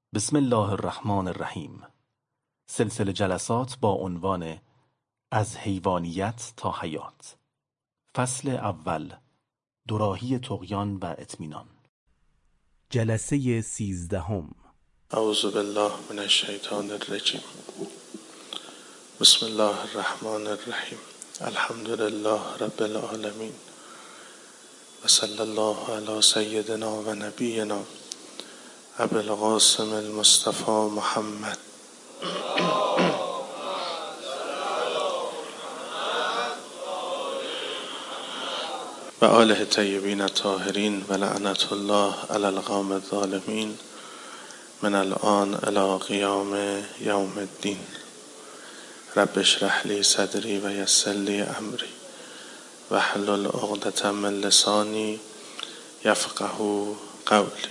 بسم الله الرحمن الرحیم. سلسله جلسات با عنوان از حیوانیت تا حیات. فصل اول، دوراهی طغیان و اطمینان. جلسه 13. اعوذ بالله من الشیطان الرجیم. بسم الله الرحمن الرحیم. الحمد لله رب العالمین و صلی الله علی سیدنا و نبینا ابی القاسم المصطفى محمد و آله طیبین الطاهرین و لعنت الله علی القوم الظالمین من الآن الی قیام یوم الدین. رب اشرح لی صدری و یسر لی امری واحلل عقدة من لسانی یفقهوا قولی.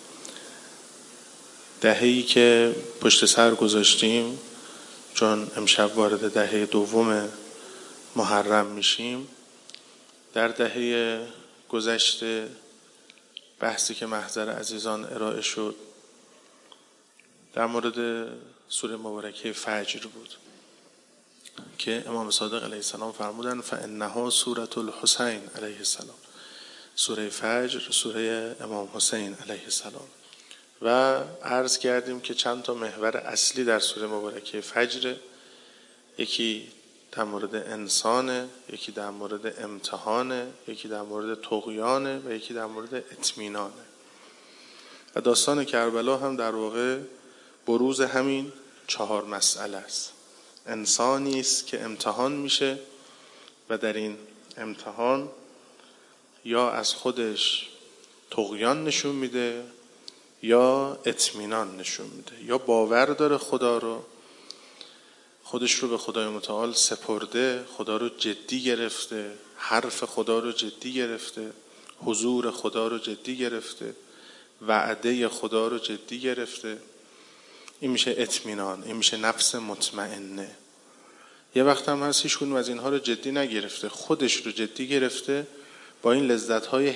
دهه‌ای که پشت سر گذاشتیم، چون امشب وارد دهه دوم محرم میشیم. در دهه گذشته بحثی که محضر عزیزان ارائه شد در مورد سوره مبارکه فجر بود که امام صادق علیه السلام فرمودن فانها سوره الحسین علیه السلام. سوره فجر سوره امام حسین علیه السلام. و عرض کردیم که چند تا محور اصلی در سوره مبارکه فجر، یکی در مورد انسانه، یکی در مورد امتحانه، یکی در مورد طغیانه و یکی در مورد اطمینانه. و داستان کربلا هم در واقع بروز همین 4 مسئله است. انسانی است که امتحان میشه و در این امتحان یا از خودش طغیان نشون میده یا اطمینان نشون میده، یا باور داره خدا رو، خودش رو به خدای متعال سپرده، خدا رو جدی گرفته، حرف خدا رو جدی گرفته، حضور خدا رو جدی گرفته، وعده خدا رو جدی گرفته. این میشه اطمینان، این میشه نفس مطمئنه. یه وقت هم هست هیچ کدوم از اینها رو جدی نگرفته، خودش رو جدی گرفته، با این لذت‌های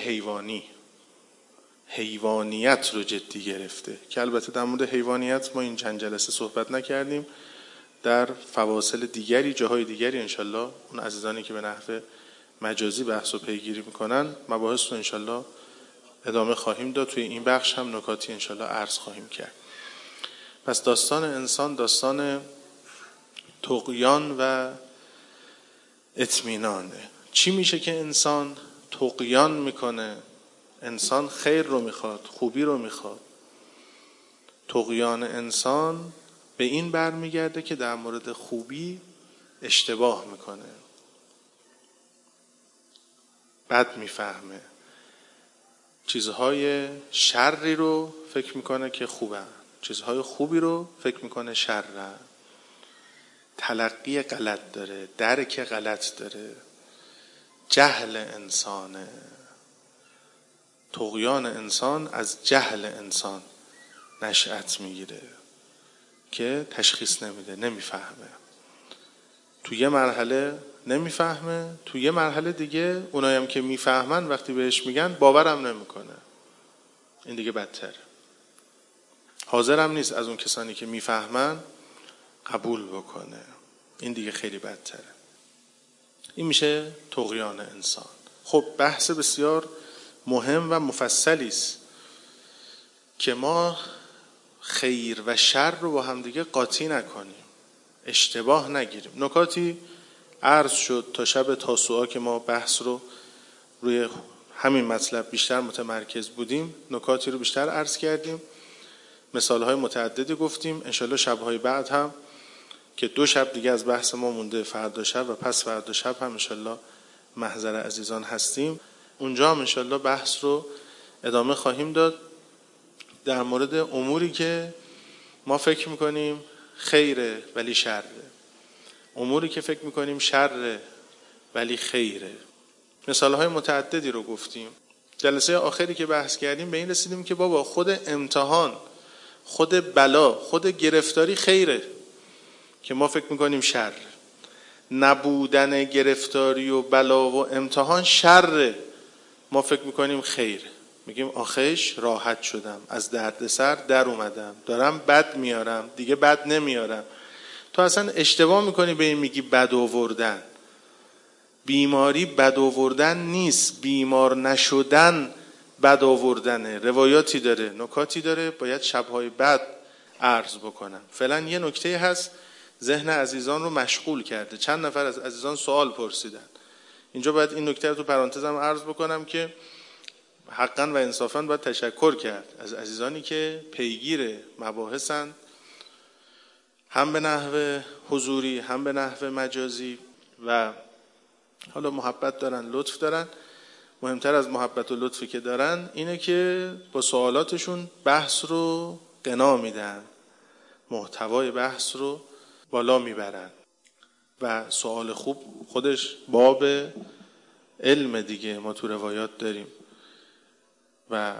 حیوانیت رو جدی گرفته، که البته در مورد حیوانیت ما این چند جلسه صحبت نکردیم. در فواصل دیگری، جاهای دیگری انشالله اون عزیزانی که به نحو مجازی بحث و پیگیری میکنن مباحث رو انشالله ادامه خواهیم داد. توی این بخش هم نکاتی انشالله عرض خواهیم کرد. پس داستان انسان داستان طغیان و اطمینانه. چی میشه که انسان طغیان میکنه؟ انسان خیر رو میخواد، خوبی رو میخواد. طغیان انسان به این برمیگرده که در مورد خوبی اشتباه میکنه، بد میفهمه، چیزهای شری رو فکر میکنه که خوبه، چیزهای خوبی رو فکر میکنه شره، تلقی غلط داره، درک غلط داره، جهل انسانه. طغیان انسان از جهل انسان نشأت میگیره که تشخیص نمیده، نمیفهمه. تو یه مرحله نمیفهمه، تو یه مرحله دیگه اونایی هم که میفهمن وقتی بهش میگن باورم نمیکنه. این دیگه بدتره. حاضرم نیست از اون کسانی که میفهمن قبول بکنه. این دیگه خیلی بدتره. این میشه طغیان انسان. خب بحث بسیار مهم و مفصلی است که ما خیر و شر رو با هم دیگه قاطی نکنیم، اشتباه نگیریم. نکاتی عرض شد تا شب تاسوعا که ما بحث رو روی همین مطلب بیشتر متمرکز بودیم، نکاتی رو بیشتر عرض کردیم، مثالهای متعددی گفتیم. انشالله شبهای بعد هم که 2 شب دیگه از بحث ما مونده، فردا شب و پس فردا شب هم انشالله محضر عزیزان هستیم، اونجا هم انشالله بحث رو ادامه خواهیم داد در مورد اموری که ما فکر میکنیم خیره ولی شره، اموری که فکر میکنیم شره ولی خیره. مثالهای متعددی رو گفتیم. جلسه آخری که بحث کردیم به این رسیدیم که بابا خود امتحان، خود بلا، خود گرفتاری خیره که ما فکر میکنیم شر. نبودن گرفتاری و بلا و امتحان شره، ما فکر میکنیم خیره. میگیم آخیش راحت شدم، از دردسر در اومدم، دارم بد میارم دیگه بد نمیارم. تو اصلا اشتباه میکنی به این میگی بد آوردن. بیماری بد آوردن نیست، بیمار نشدن بد آوردنه. روایاتی داره، نکاتی داره، باید شبهای بعد عرض بکنم. فعلا یه نکته هست ذهن عزیزان رو مشغول کرده. چند نفر از عزیزان سوال پرسیدن. اینجا باید این نکته رو تو پرانتزم عرض بکنم که حقا و انصافا باید تشکر کرد از عزیزانی که پیگیر مباحثن، هم به نحو حضوری هم به نحو مجازی، و حالا محبت دارن، لطف دارن. مهمتر از محبت و لطفی که دارن اینه که با سوالاتشون بحث رو غنا میدن، محتوای بحث رو بالا میبرن و سوال خوب خودش باب علم دیگه. ما تو روایات داریم و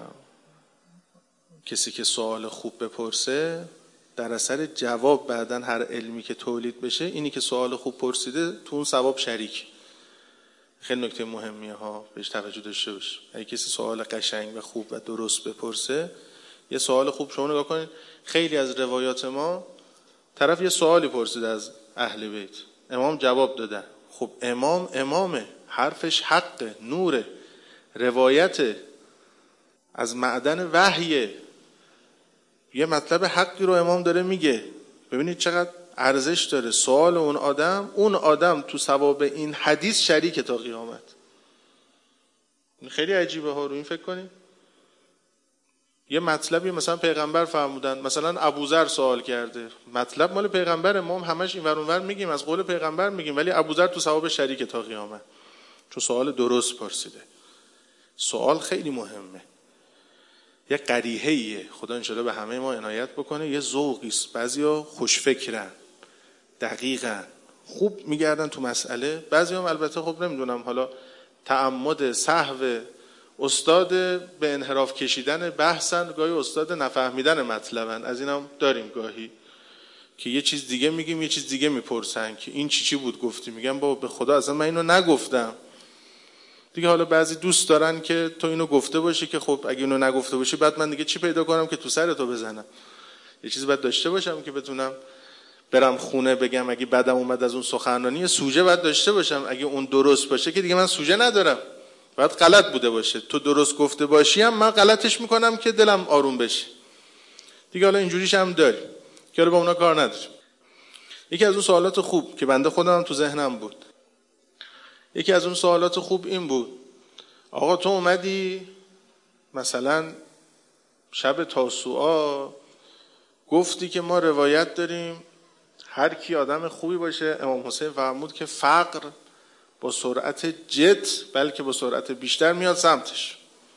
کسی که سوال خوب بپرسه در اثر جواب بعدن هر علمی که تولید بشه، اینی که سوال خوب پرسیده تو اون ثواب شریک. خیلی نکته مهمیه ها، بهش توجه داشته باش. اگه کسی سوال قشنگ و خوب و درست بپرسه، یه سوال خوب، شما نگاه کنید خیلی از روایات ما طرف یه سوالی پرسید از اهل بیت، امام جواب داده. خب امامه، حرفش حقه، نوره، روایت از معدن وحیه، یه مطلب حقی رو امام داره میگه. ببینید چقدر ارزش داره سوال اون آدم تو ثواب این حدیث شریکه تا قیامت. این خیلی عجیبه ها، رو این فکر کنید. یه مطلبی مثلا پیغمبر فرمودن، مثلا ابوذر سوال کرده، مطلب مال پیغمبر، ما همش این ور اون ور میگیم، از قول پیغمبر میگیم، ولی ابوذر تو ثواب شریکه تا قیامت، چون سوال درست پرسیده. سوال خیلی مهمه، یه قریحه‌ایه. خدا انشالله به همه ما عنایت بکنه. یه ذوقیست، بعضیا خوشفکرن، دقیقن، خوب میگردن تو مسئله. بعضیام البته خب نمیدونم، حالا تعمد سهو استاد به انحراف کشیدن بحثن، گاهی استاد نفهمیدن مطلبن. از اینم داریم گاهی که یه چیز دیگه میگیم، یه چیز دیگه میپرسن که این چی بود گفتی، میگم بابا به خدا اصلا من اینو نگفتم دیگه. حالا بعضی دوست دارن که تو اینو گفته باشی، که خب اگه اینو نگفته باشی بعد من دیگه چی پیدا کنم که تو سر تو بزنم. یه چیز باید داشته باشم که بتونم برم خونه بگم اگه بدم اومد از اون سخنرانی، سوژه باید داشته باشم. اگه اون درست باشه که دیگه من سوژه ندارم، باید غلط بوده باشه. تو درست گفته باشی هم من غلطش میکنم که دلم آروم بشه دیگه. حالا اینجوریش هم داریم که با اونا کار نداریم. یکی از اون سوالات خوب که بنده خودم تو ذهنم بود، یکی از اون سوالات خوب این بود: آقا تو اومدی مثلا شب تاسوعا گفتی که ما روایت داریم هر کی آدم خوبی باشه، امام حسین فرمود که فقر با سرعت جت بلکه با سرعت بیشتر میاد سمتش.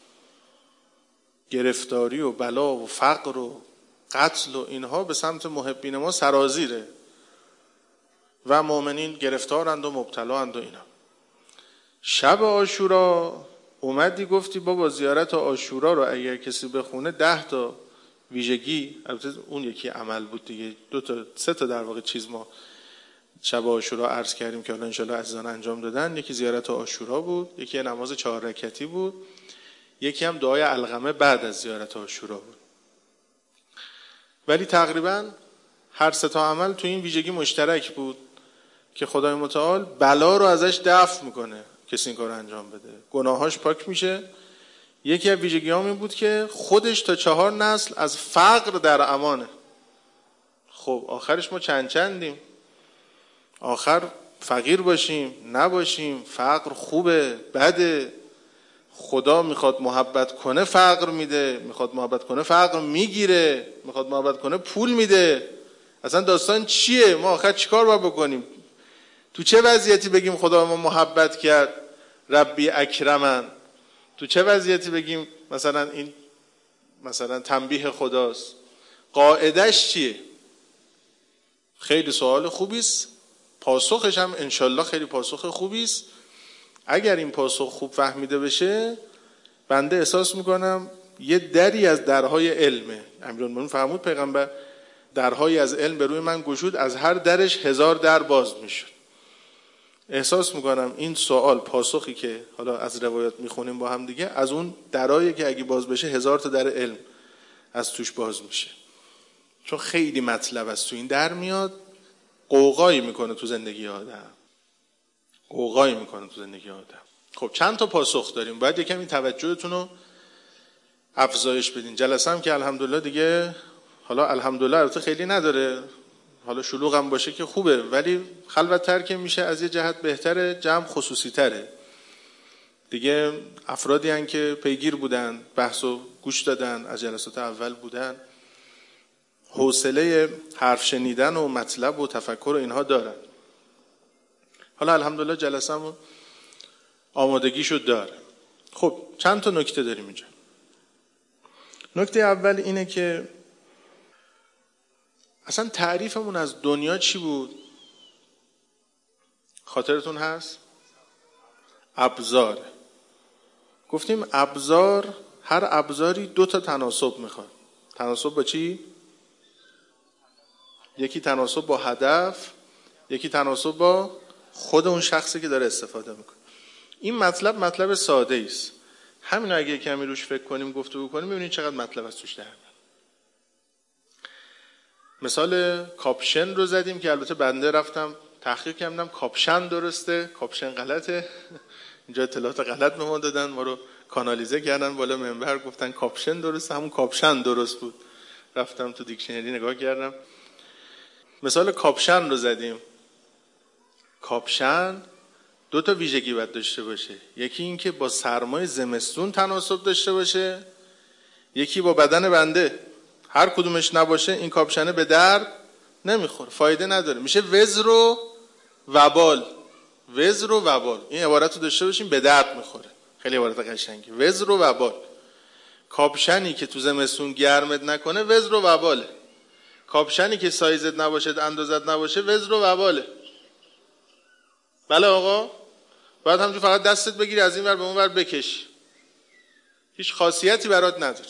گرفتاری و بلا و فقر و قتل و اینها به سمت محبین ما سرازیره و مؤمنین گرفتارند و مبتلااند و اینا. شب عاشورا اومدی گفتی بابا زیارت عاشورا رو اگر کسی بخونه 10 تا ویژگی، البته اون یکی عمل بود دیگه، 2 تا 3 تا در واقع چیز ما شب عاشورا عرض کردیم که الان انشالله عزیزان انجام دادن. یکی زیارت عاشورا بود، یکی نماز 4 رکعتی بود، یکی هم دعای علقمه بعد از زیارت عاشورا بود. ولی تقریبا هر 3 تا عمل تو این ویژگی مشترک بود که خدای متعال بلا رو ازش دفع میکنه کسی این کار انجام بده، گناهاش پاک میشه. یکی از ویژگی‌هام این بود که خودش تا 4 نسل از فقر در امانه. خب آخرش ما چندیم؟ آخر فقیر باشیم نباشیم، فقر خوبه بده؟ خدا میخواد محبت کنه فقر میده، میخواد محبت کنه فقر میگیره، میخواد محبت کنه پول میده. اصلا داستان چیه؟ ما آخر چیکار باید بکنیم؟ تو چه وضعیتی بگیم خدا ما محبت کرد ربی اکرمن؟ تو چه وضعیتی بگیم مثلا این مثلا تنبیه خداست؟ قاعدش چیه؟ خیلی سوال خوبیست، پاسخش هم انشالله خیلی پاسخ خوبیست. اگر این پاسخ خوب فهمیده بشه، بنده احساس میکنم یه دری از درهای علمه. امیرالمومنین فرمود پیغمبر درهای از علم به روی من گشود، از هر درش 1000 در باز میشد. احساس میکنم این سوال، پاسخی که حالا از روایات میخونیم با هم دیگه، از اون درایی که اگه باز بشه 1000 تا در علم از توش باز میشه، چون خیلی مطلب از تو این در میاد. قوقایی میکنه تو زندگی آدم، قوقایی میکنه تو زندگی آدم. خب چند تا پاسخ داریم، باید یکم این توجهتون رو افزایش بدین. جلسه هم که الحمدلله دیگه، حالا الحمدلله البته خیلی نداره، حالا شلوغ هم باشه که خوبه، ولی خلوت‌تر که میشه از یه جهت بهتره، جمع خصوصی تره دیگه. افرادی هن که پیگیر بودن، بحثو گوش دادن، از جلسات اول بودن، حوصله حرف شنیدن و مطلب و تفکر و اینها دارن. حالا الحمدلله جلسه‌مون آمادگیشو داره. خب چند تا نکته داریم اینجا. نکته اول اینه که اصلا تعریفمون از دنیا چی بود؟ خاطرتون هست؟ ابزار. گفتیم ابزار، هر ابزاری 2 تا تناسب میخواد. تناسب با چی؟ یکی تناسب با هدف، یکی تناسب با خود اون شخصی که داره استفاده میکنه. این مطلب ساده است. همین اگه کمی روش فکر کنیم، گفتگو کنیم، میبینید چقدر مطلب از توش در میاد. مثال کاپشن رو زدیم که البته بنده رفتم تحقیق کردم، کاپشن درسته، کاپشن غلطه. اینجا اطلاعات غلط به ما دادن، ما رو کانالیزه کردن بالا منبر، گفتن کاپشن درسته، همون کاپشن درست بود. رفتم تو دیکشنری نگاه کردم، مثال کاپشن رو زدیم. کاپشن 2 تا ویژگی باید داشته باشه، یکی این که با سرمای زمستون تناسب داشته باشه، یکی با بدن بنده. هر کدومش نباشه این کاپشنه به درد نمیخوره، فایده نداره، میشه وزر و وبال. وزر و وبال، این عبارت رو داشته باشیم، به درد میخوره. خیلی عبارت قشنگی، وزر و وبال. کاپشنی که تو زمستون گرمت نکنه وزر و وباله، کاپشنی که سایزت نباشه، اندازت نباشه، وزر و وباله. بله آقا، باید همجور فقط دستت بگیری از این ور به اون ور بکشی، هیچ خاصیتی برات نداره.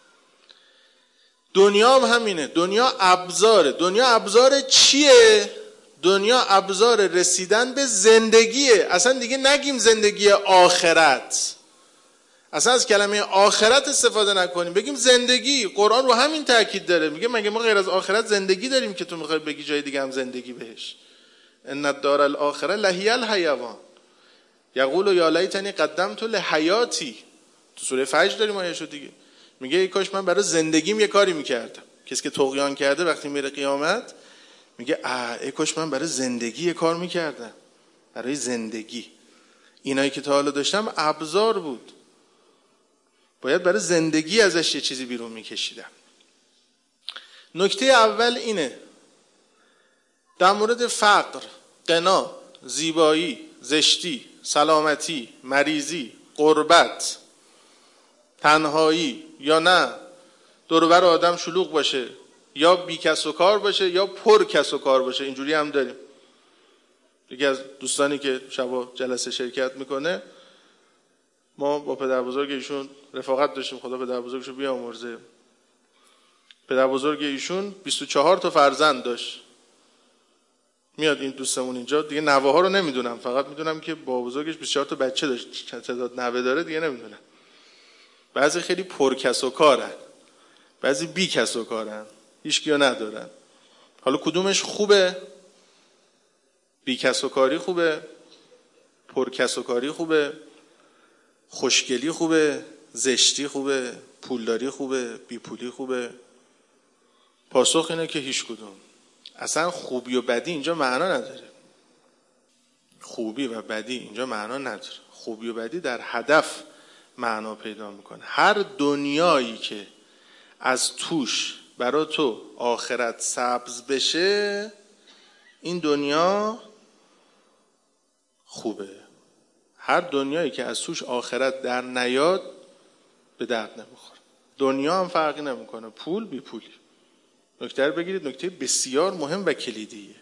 دنیا هم همینه، دنیا ابزاره. دنیا ابزار چیه؟ دنیا ابزار رسیدن به زندگیه. اصلا دیگه نگیم زندگی آخرت، اصلا از کلمه آخرت استفاده نکنیم، بگیم زندگی. قرآن رو همین تاکید داره، میگه مگه ما غیر از آخرت زندگی داریم که تو میخوای بگی جای دیگه هم زندگی بهش؟ ان الدار الاخره لهی الحیوان یقول یا لیتنی قدمت لحیاتی. تو سوره فجر داریم آیه‌شو دیگه، میگه ای کاش من برای زندگیم یه کاری میکردم. کسی که طغیان کرده وقتی میره قیامت میگه ای کاش من برای زندگی یه کار میکردم. برای زندگی اینایی که تا حالا داشتم ابزار بود، باید برای زندگی ازش یه چیزی بیرون میکشیدم. نکته اول اینه در مورد فقر، غنا، زیبایی، زشتی، سلامتی، مریضی، غربت، تنهایی، یا نه دور و بر آدم شلوغ باشه، یا بی کس و کار باشه یا پر کس و کار باشه. اینجوری هم داریم. یکی از دوستانی که شبا جلسه شرکت میکنه، ما با پدر بزرگ ایشون رفاقت داشتیم، خدا پدر بزرگشو بیامرزه. پدر بزرگ ایشون 24 تا فرزند داشت. میاد این دوستمون اینجا، دیگه نوه ها رو نمیدونم، فقط میدونم که با بزرگش 24 تا بچه داشت. تعداد نوه داره دیگه نمیدونم. بعضی خیلی پر کس و کارن، بعضی بی کس و کارن، هیچ کیو ندارن. حالا کدومش خوبه؟ بی کس و کاری خوبه؟ پر کس و کاری خوبه؟ خوشگلی خوبه؟ زشتی خوبه؟ پولداری خوبه؟ بی پولی خوبه؟ پاسخ اینه که هیچ کدوم. اصلا خوبی و بدی اینجا معنا نداره. خوبی و بدی اینجا معنا نداره. خوبی و بدی در هدف معنا پیدا میکنه. هر دنیایی که از توش برای تو آخرت سبز بشه، این دنیا خوبه. هر دنیایی که از توش آخرت در نیاد به درد نمیخوره. دنیا هم فرقی نمیکنه، پول بی پولی. نکته رو بگیرید، نکته بسیار مهم و کلیدیه.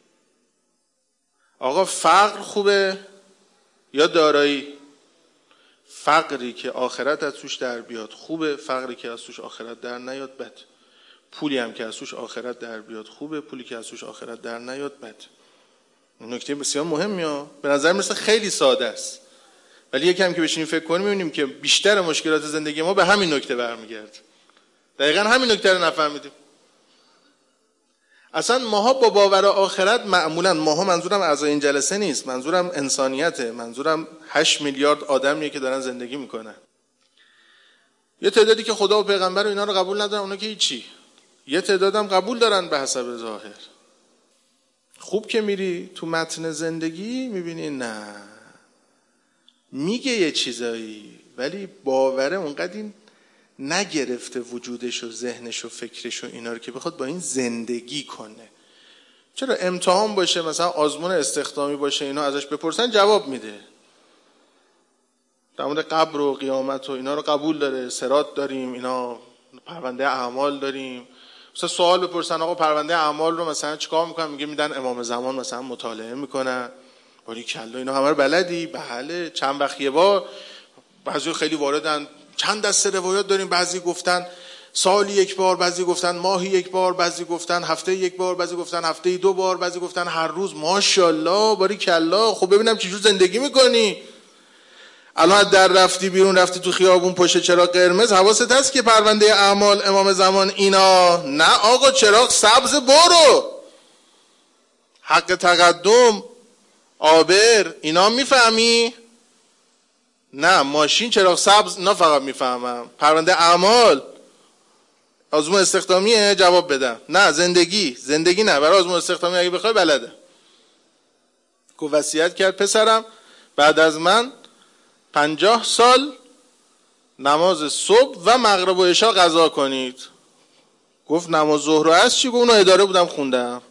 آقا فقر خوبه یا دارایی؟ فقری که آخرت از توش در بیاد خوبه، فقری که از توش آخرت در نیاد بد. پولی هم که از توش آخرت در بیاد خوبه، پولی که از توش آخرت در نیاد بد. نکته بسیار مهمیه. به نظر مثل خیلی ساده است، ولی یکم که بشینیم فکر کنیم می‌بینیم که بیشتر مشکلات زندگی ما به همین نکته برمیگرده. دقیقاً همین نکته رو نفهمیدیم. اصلا ماها با باور آخرت معمولاً، ماها منظورم اعضای این جلسه نیست، منظورم انسانیته، منظورم 8 میلیارد آدمیه که دارن زندگی میکنن. یه تعدادی که خدا و پیغمبر و اینا رو قبول ندارن، اونا که هیچی. یه تعدادم قبول دارن به حسب ظاهر. خوب که میری تو متن زندگی میبینی نه، میگه یه چیزایی ولی باوره اونقدر این نگرفته وجودش و ذهنش و فکرش و اینا رو که بخواد با این زندگی کنه. چرا امتحان باشه، مثلا آزمون استخدامی باشه، اینا ازش بپرسن جواب میده. در مورد قبر و قیامت و اینا رو قبول داره، صراط داریم، اینا پرونده اعمال داریم. مثلا سوال بپرسن آقا پرونده اعمال رو مثلا چیکار میکنن، میگه میدن امام زمان مثلا مطالعه میکنن. باری کلا اینا همه رو بلدی؟ بله. چند وقت یه بار؟ بعضی خیلی واردن، چند دسته روایات داریم، بعضی گفتن سالی یک بار، بعضی گفتن ماهی یک بار، بعضی گفتن هفته یک بار، بعضی گفتن هفته 2 بار، بعضی گفتن هر روز. ماشاءالله باری کلا. خب ببینم چجور زندگی میکنی. الان در رفتی بیرون، رفتی تو خیابون پشت چراغ قرمز، حواست هست که پرونده اعمال، امام زمان، اینا؟ نه آقا، چراغ سبز برو. حق تقدم، آبر، اینا میفهمی؟ نه. ماشین چراغ سبز اینا فقط میفهمم. پرونده اعمال، آزمون استخدامیه جواب بدم. نه زندگی نه. برای آزمون استخدامی اگه بخوای بلده. گفت وصیت کرد پسرم بعد از من 50 سال نماز صبح و مغرب و عشا قضا کنید. گفت نماز ظهر و عصر چی؟ گفت اونو اداره بودم خوندم.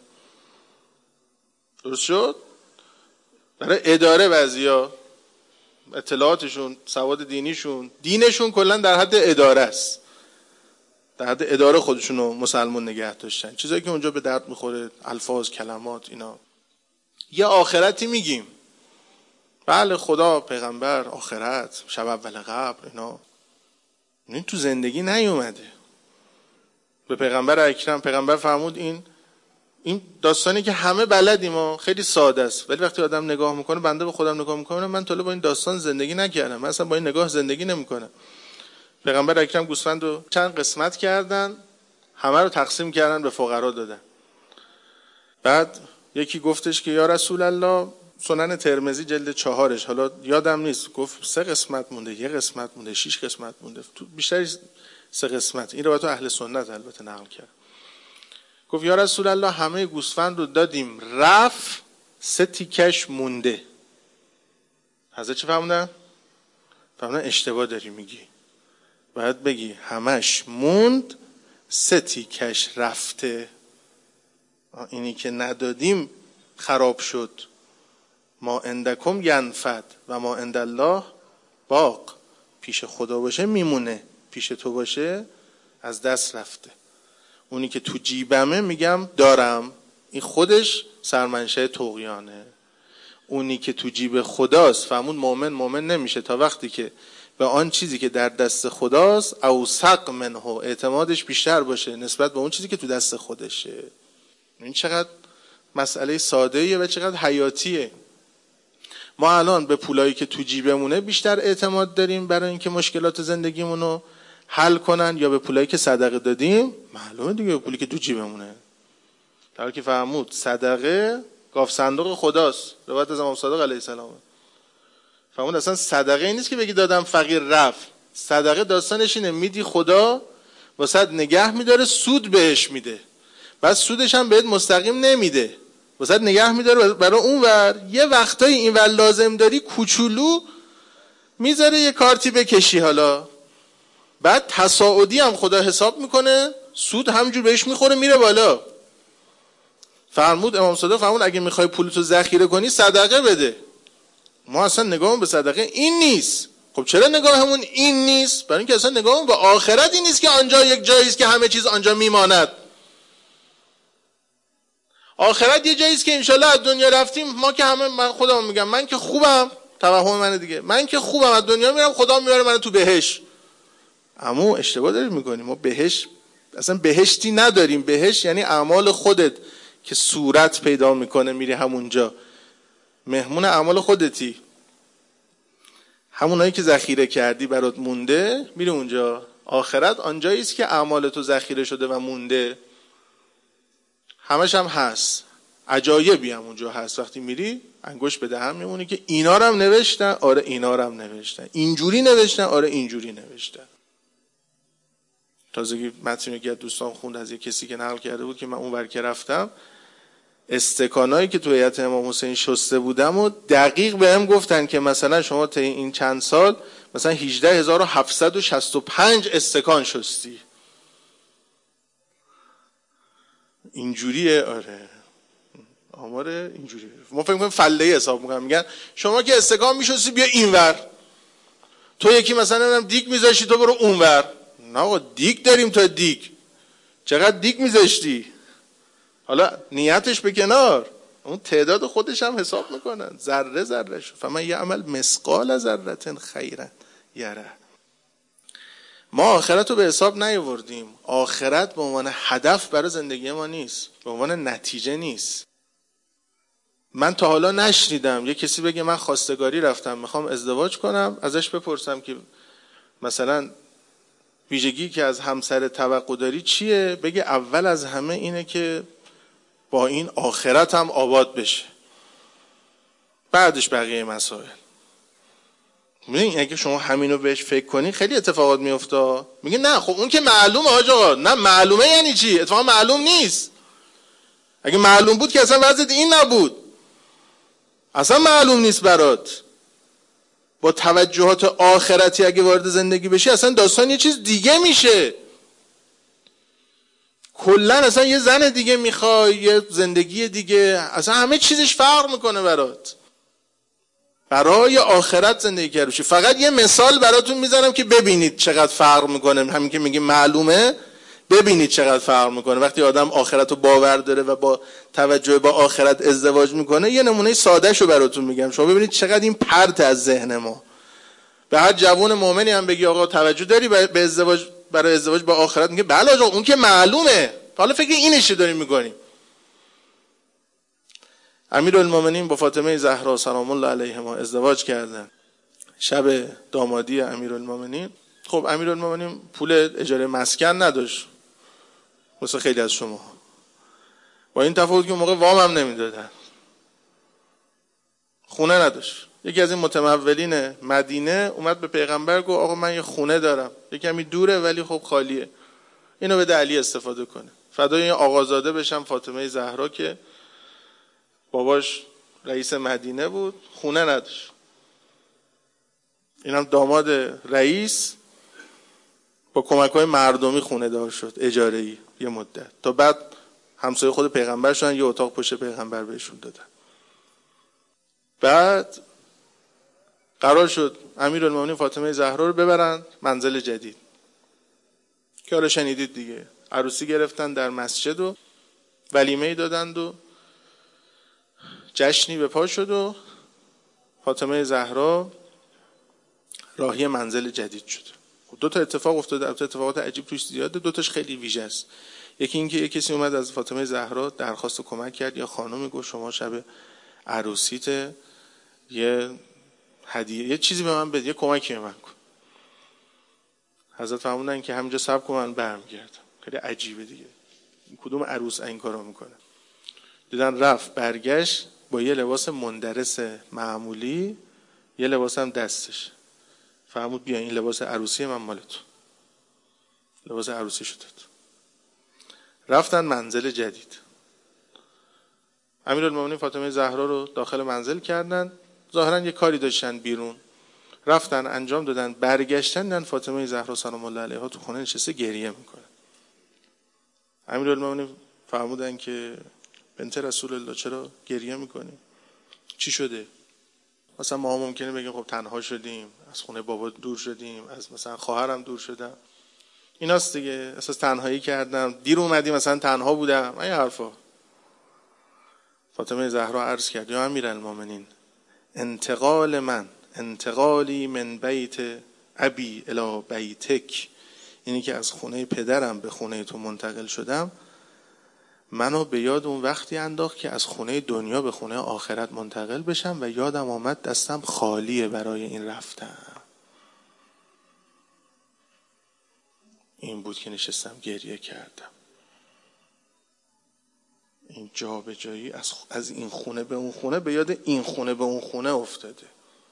درست شد؟ برای اداره بعضیا اطلاعاتشون، سواد دینشون کلا در حد اداره است. در حد اداره خودشونو مسلمان نگه داشتن. چیزایی که اونجا به درد میخوره، الفاظ، کلمات، اینا. یه آخرتی میگیم، بله، خدا، پیغمبر، آخرت، شب اول قبر، اینا. این تو زندگی نیومده. به پیغمبر اکرم، پیغمبر فرمود این داستانی که همه بلدیم و خیلی ساده است، ولی وقتی آدم نگاه میکنه، بنده به خودم نگاه میکنم، من تا با این داستان زندگی نکردم، من اصلا با این نگاه زندگی نمیکنم. پیغمبر اکرم گوسفند رو چند قسمت کردن، همه رو تقسیم کردن به فقرا دادن. بعد یکی گفتش که یا رسول الله، سنن ترمذی جلد 4، حالا یادم نیست، گفت 3 قسمت مونده، 1 قسمت مونده، 6 قسمت مونده، بیشتر 3 قسمت. این روایت اهل سنت البته نقل کرد. گفت یا رسول الله، همه گوسفند رو دادیم رفت، 3 تیکش مونده. حضرت چه فرمودن؟ فرمودن اشتباه داری میگی، باید بگی همش موند، 3 تیکش رفته. اینی که ندادیم خراب شد. ما عندکم ینفد و ما عند الله باق. پیش خدا باشه میمونه، پیش تو باشه از دست رفته. اونی که تو جیبمه میگم دارم، این خودش سرمنشأ طغیانه. اونی که تو جیب خداست، فهمون مؤمن نمیشه تا وقتی که به آن چیزی که در دست خداست اوثق منه، اعتمادش بیشتر باشه نسبت به اون چیزی که تو دست خودشه. این چقدر مسئله ساده‌ایه و چقدر حیاتیه. ما الان به پولایی که تو جیبمونه بیشتر اعتماد داریم برای اینکه مشکلات زندگیمونو حل کنن، یا به پولایی که صدقه دادیم؟ معلومه دیگه، به پولی که تو جیبمونه. در حالی که فرمود صدقه گاف صندوق خداست، روایت از امام صادق علیه السلام. فرمود اصلا صدقه این نیست که بگی دادم فقیر رفت. صدقه داستانش اینه میدی خدا واسه نگه میداره، سود بهش میده، بعد سودش هم بهت مستقیم نمیده، واسه نگه میداره برای اون ور. یه وقتایی این ور لازم داری کوچولو میذاره یه کارتی بکشی، حالا بعد تصاعدی هم خدا حساب میکنه، سود همجور بهش میخوره میره بالا. فرمود امام صادق، فرمود اگه میخوای پولتو ذخیره کنی صدقه بده. ما اصلا نگاهمون به صدقه این نیست. خب چرا نگاهمون این نیست؟ برای اینکه اصلا نگاهمون به آخرت این نیست که آنجا یک جایی است که همه چیز آنجا میماند. آخرت یه جایی است که انشالله از دنیا رفتیم ما که همه، من خودم میگم من که خوبم، توهم منه دیگه، من که خوبم از دنیا میرم خدا میاره منو تو بهشت. اما اشتباه داریم میکنیم. ما بهشت اصلا بهشتی نداریم. بهشت یعنی اعمال خودت که صورت پیدا میکنه میری همونجا. مهمون اعمال خودتی. همونایی که ذخیره کردی برات مونده، میری اونجا. آخرت آنجایی است که اعمال تو ذخیره شده و مونده. همش هم هست، عجایبی هم اونجا هست. وقتی میری انگشت به دهن میمونی که اینا رو هم نوشتن، آره اینا رو هم نوشتن، اینجوری نوشتن، آره اینجوری نوشتن. تازگی متنی که دوستان خوند از یک کسی که نقل کرده بود که من اون ور که رفتم، استکانایی که تو هیئت امام حسین شسته بودم و دقیق بهم گفتن که مثلا شما تا این چند سال مثلا 18765 استکان شستی. اینجوریه، آره آمار اینجوریه. ما فکر می‌کنیم فله حساب می‌کنن، میگن شما که استکان میشستی بیا اینور، تو یکی مثلا دیگ میذاشتی تو برو اونور. نه آقا دیگ داریم تا دیگ، چقدر دیگ میذاشتی؟ حالا نیتش به کنار، اون تعداد خودش هم حساب میکنن، ذره ذره شو. فمن یعمل مثقال ذره خیرا یره. ما آخرت رو به حساب نیاوردیم. آخرت به عنوان هدف برای زندگی ما نیست، به عنوان نتیجه نیست. من تا حالا نشنیدم یه کسی بگه من خواستگاری رفتم میخوام ازدواج کنم، ازش بپرسم که مثلا ویژگی که از همسر توقع داری چیه، بگه اول از همه اینه که با این آخرت هم آباد بشه، بعدش بقیه مسائل. میگه اگه شما همینو بهش فکر کنی خیلی اتفاقات میفته. میگه نه خب اون که معلومه آقا. نه معلومه یعنی چی؟ اتفاقا معلوم نیست. اگه معلوم بود که اصلا وضعیت این نبود. اصلا معلوم نیست برات. با توجهات آخرتی اگه وارد زندگی بشی اصلا داستان یه چیز دیگه میشه. کلا اصلا یه زن دیگه میخوای، یه زندگی دیگه، اصلا همه چیزش فرق میکنه برات. برای آخرت زندگی کرده باشی. فقط یه مثال براتون میزنم که ببینید چقدر فرق میکنه. همین که میگه معلومه، ببینید چقدر فرق میکنه وقتی آدم آخرت رو باور داره و با توجه با آخرت ازدواج میکنه. یه نمونه ساده شو براتون میگم، شما ببینید چقدر این پرت از ذهن ما. به هر جوان مؤمنی هم بگی آقا توجه داری به ازدواج، برای ازدواج با آخرت، میگه بله آقا اون که معلومه. حالا فکر اینش داریم میکنیم. امیرالمومنین با فاطمه زهرا سلام الله علیهما ازدواج کردن. شب دامادی امیرالمومنین، خب امیرالمومنین پول اجاره مسکن نداشت مثل خیلی از شما، با این تفاوت که موقع وام هم نمیدادن، خونه نداشت. یکی از این متمولین مدینه اومد به پیغمبر گفت آقا من یه خونه دارم، یه کمی دوره ولی خب خالیه، اینو بده علی استفاده کنه. فدای این آقازاده بشم فاطمه زهرا که باباش رئیس مدینه بود، خونه نداشت. اینم داماد رئیس با کمک‌های مردمی خونه دار شد، اجاره‌ای یه مدت، تا بعد همسایه خود پیغمبر شدن، یه اتاق پشت پیغمبر بهشون دادن. بعد قرار شد امیرالمومنین فاطمه زهرا رو ببرن منزل جدید که حالا شنیدید دیگه، عروسی گرفتن در مسجد و ولیمه‌ای دادند و جشنی به پا شد و فاطمه زهرا راهی منزل جدید شد. دو تا اتفاق افتاده، البته اتفاقات عجیب توش زیاده، دو تاش خیلی ویژه است. یکی این که یک کسی اومد از فاطمه زهرا درخواست کمک کرد، یا خانومی گفت شما شب عروسیت یه هدیه، یه چیزی به من بده، یه کمکی به من کن. حضرت فرمودن که همینجا صبر کن من برمیگردم. خیلی عجیبه دیگه، کدوم عروس این کارو میکنه؟ دیدن رفت برگشت با یه لباس مندرس معمولی، یه لباس هم دستش. فرمود بیا این لباس عروسی من مال تو. لباس عروسی شد. رفتن منزل جدید. امیرالمومنین فاطمه زهرا رو داخل منزل کردن، ظاهرا یه کاری داشتن بیرون، رفتن انجام دادن، برگشتن دیدن فاطمه زهرا سلام الله علیها تو خونه نشسته گریه میکنه. امیرالمومنین فرمودن که بنت رسول الله چرا گریه میکنی؟ چی شده؟ مثلا ما ممکنه بگیم خب تنها شدیم، از خونه بابا دور شدیم، از مثلا خواهرم دور شدم، ایناست دیگه، احساس تنهایی کردم، دیر اومدیم مثلا تنها بودم، این حرفا. فاطمه زهرا عرض کرد یا امیرالمومنین انتقال من، انتقالی من بیت ابی الی بیتک، اینی که از خونه پدرم به خونه تو منتقل شدم، منو به یاد اون وقتی انداخت که از خونه دنیا به خونه آخرت منتقل بشم و یادم آمد دستم خالیه برای این رفتن. این بود که نشستم گریه کردم. این جا به جایی از این خونه به اون خونه به یاد این خونه به اون خونه افتاده.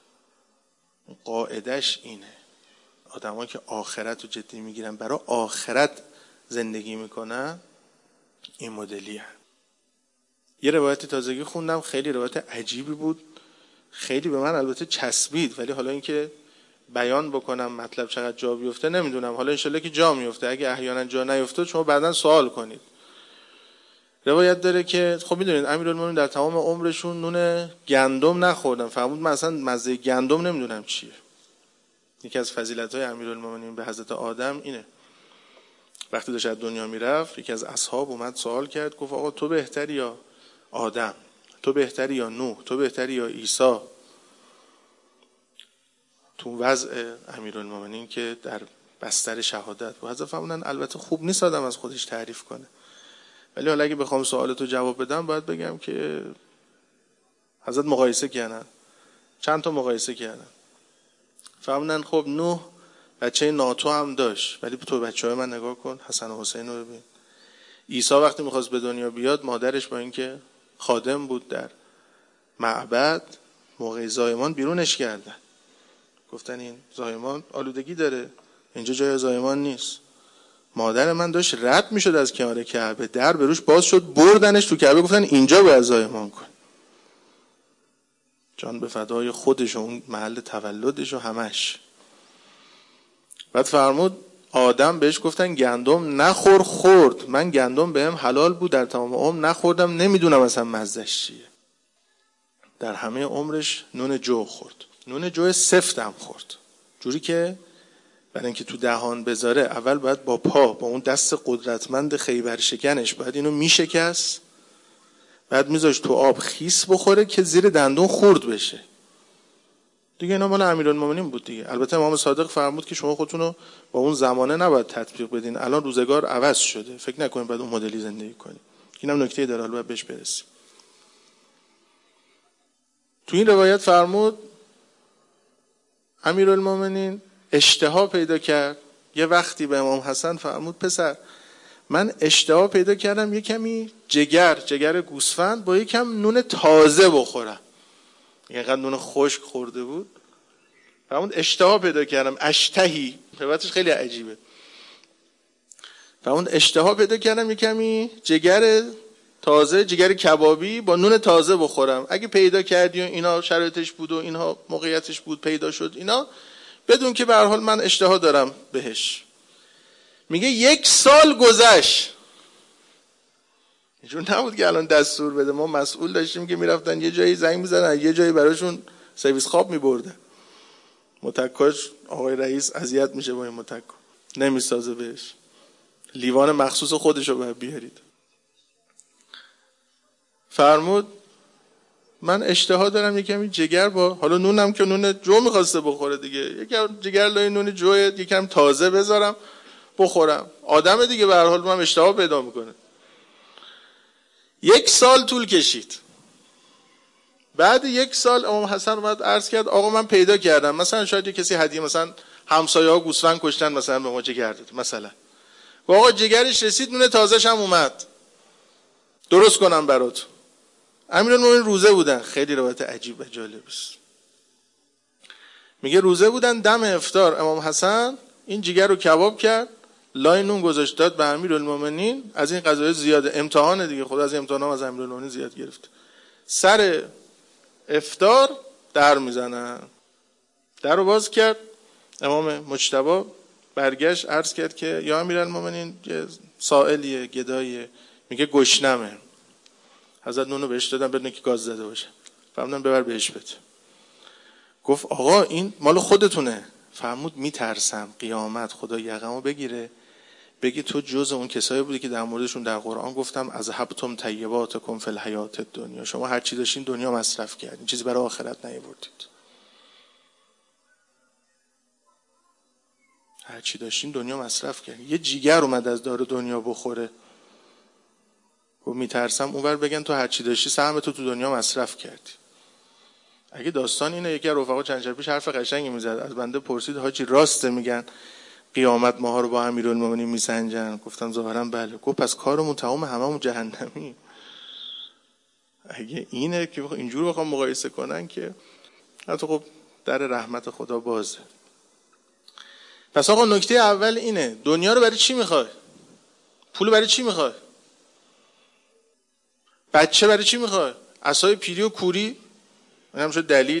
قاعدش اینه، آدمایی که آخرت رو جدی میگیرن، برای آخرت زندگی میکنن، این مدلی هست. یه روایت تازگی خوندم، خیلی روایت عجیبی بود، خیلی به من البته چسبید، ولی حالا اینکه بیان بکنم مطلب چقدر جا بیفته نمیدونم، حالا انشالله که جا میفته، اگه احیانا جا نیفته شما بعداً سوال کنید. روایت داره که خب میدونید امیرالمومنین در تمام عمرشون نون گندم نخوردن. فرمود من اصلا مزه گندم نمیدونم چیه. یکی از فضیلت‌های امیرالمومنین به حضرت آدم اینه، وقتی داشت از دنیا میرفت یکی از اصحاب اومد سوال کرد، گفت آقا تو بهتری یا آدم؟ تو بهتری یا نوح؟ تو بهتری یا عیسی؟ تو وضع امیرالمومنین که در بستر شهادت بود، حضرت فرمودن البته خوب نیست آدم از خودش تعریف کنه، ولی حالا اگه بخوام سوالتو جواب بدم باید بگم که حضرت مقایسه کردن، چند تا مقایسه کردن. فرمودن خب نوح بچه ناتو هم داشت، ولی تو بچه‌های من نگاه کن، حسن و حسین رو ببین. عیسی وقتی میخواست به دنیا بیاد، مادرش با اینکه خادم بود در معبد، موقع زایمان بیرونش کردن، گفتن این زایمان آلودگی داره، اینجا جای زایمان نیست. مادر من داشت رد میشد از کنار کعبه، در به روش باز شد، بردنش تو کعبه، گفتن اینجا باید زایمان کن. جان به فدای خودش و اون محل تولدش و همش. بعد فرمود آدم بهش گفتن گندم نخور، خورد. من گندم بهم حلال بود، در تمام عمر نخوردم، نمیدونم اصلا مزهش چیه. در همه عمرش نون جو خورد، نون جو سفت هم خورد، جوری که برای اینکه تو دهان بذاره اول باید با پا، با اون دست قدرتمند خیبر شکنش باید اینو میشکست، بعد میذاش تو آب خیس بخوره که زیر دندون خورد بشه دیگه. اینا مال امیرالمومنین بود دیگه. البته امام صادق فرمود که شما خودتونو با اون زمانه نباید تطبیق بدین، الان روزگار عوض شده، فکر نکنید بعد اون مدلی زندگی کنید. اینم نکته داره، البته بهش برسیم. تو این روایت فرمود امیرالمومنین اشتها پیدا کرد. یه وقتی به امام حسن فرمود پسر من اشتها پیدا کردم یه کمی جگر گوسفند با یکم نون تازه بخورم. اینقدر نون خشک خورده بود. فرمود اشتها پیدا کردم، اشتهی، روایتش خیلی عجیبه. فرمود اشتها پیدا کردم یه کمی جگر تازه، جگر کبابی با نون تازه بخورم. اگه پیدا کردی و اینا شرایطش بود و اینها موقعیتش بود پیدا شد اینا، بدون که به هر حال من اشتها دارم بهش. میگه 1 سال گذشت. اینجور نبود که الان دستور بده. ما مسئول داشتیم که میرفتن یه جایی زنگ میزنن، یه جایی براشون سرویس خواب میبرده. متکاش آقای رئیس اذیت میشه با این متکا، نمیسازه بهش، لیوان مخصوص خودشو باید بیارید. فرمود من اشتها دارم یکمی جگر با، حالا نونم که نون جو میخواسته بخوره دیگه، یکم جگر لای نون جو یکم تازه بذارم بخورم. آدم دیگه به هر حال من اشتها پیدا میکنه. 1 سال طول کشید. بعد 1 سال امام حسن اومد عرض کرد آقا من پیدا کردم، مثلا شاید یه کسی هدیه، مثلا همسایه‌ها گوسفند کشتن مثلا به ما جگر داد مثلا، و آقا جگرش رسید، نون تازه‌ش هم اومد، درست کنم برات. امیرالمومنین روزه بودن. خیلی روایت عجیب و جالب است. میگه روزه بودن، دم افطار امام حسن این جگر رو کباب کرد، لای نون گذاشت داد به امیرالمومنین. از این قضایای زیاده، امتحان دیگه، خدا از امتحانام از امیرالمومنین زیاد گرفت. سر افطار در میزنن، در رو باز کرد. امام مجتبی برگشت عرض کرد که یا امیرالمومنین سائلیه، گداییه، میگه گشنمه. حضرت نونو بهش دادن بدون که گاز زده باشه. فرمودن ببر بهش بده. گفت آقا این مال خودتونه. فرمود میترسم قیامت خدا یقمو بگیره بگی تو جز اون کسایی بودی که در موردشون در قرآن گفتم از حبتم طیباتکم فی الحیات الدنیا، شما هر چی داشتین دنیا مصرف کردین، چیزی برای آخرت نیاوردید. هر چی داشتین دنیا مصرف کردین. یه جیگر اومد از دار دنیا بخوره، گفت میترسم اونور بگن تو هرچی داشتی سهم تو دنیا مصرف کردی. اگه داستان اینه، یکی از رفقا چند شب پیش حرف قشنگی میزد، از بنده پرسید حاجی راسته میگن قیامت ماها رو با امیرالمومنین میسنجن؟ گفتم ظاهرا بله. گفت پس کارمون تمام، هممون جهنمی. اگه اینه که اینجور بخوام مقایسه کنن که حتی خب در رحمت خدا بازه. پس آقا نکته اول اینه، دنیا رو برای چی میخوای؟ پول برای چی میخوای؟ بچه برای چی میخوای؟ عصای پیری و کوری این هم شد دلیل.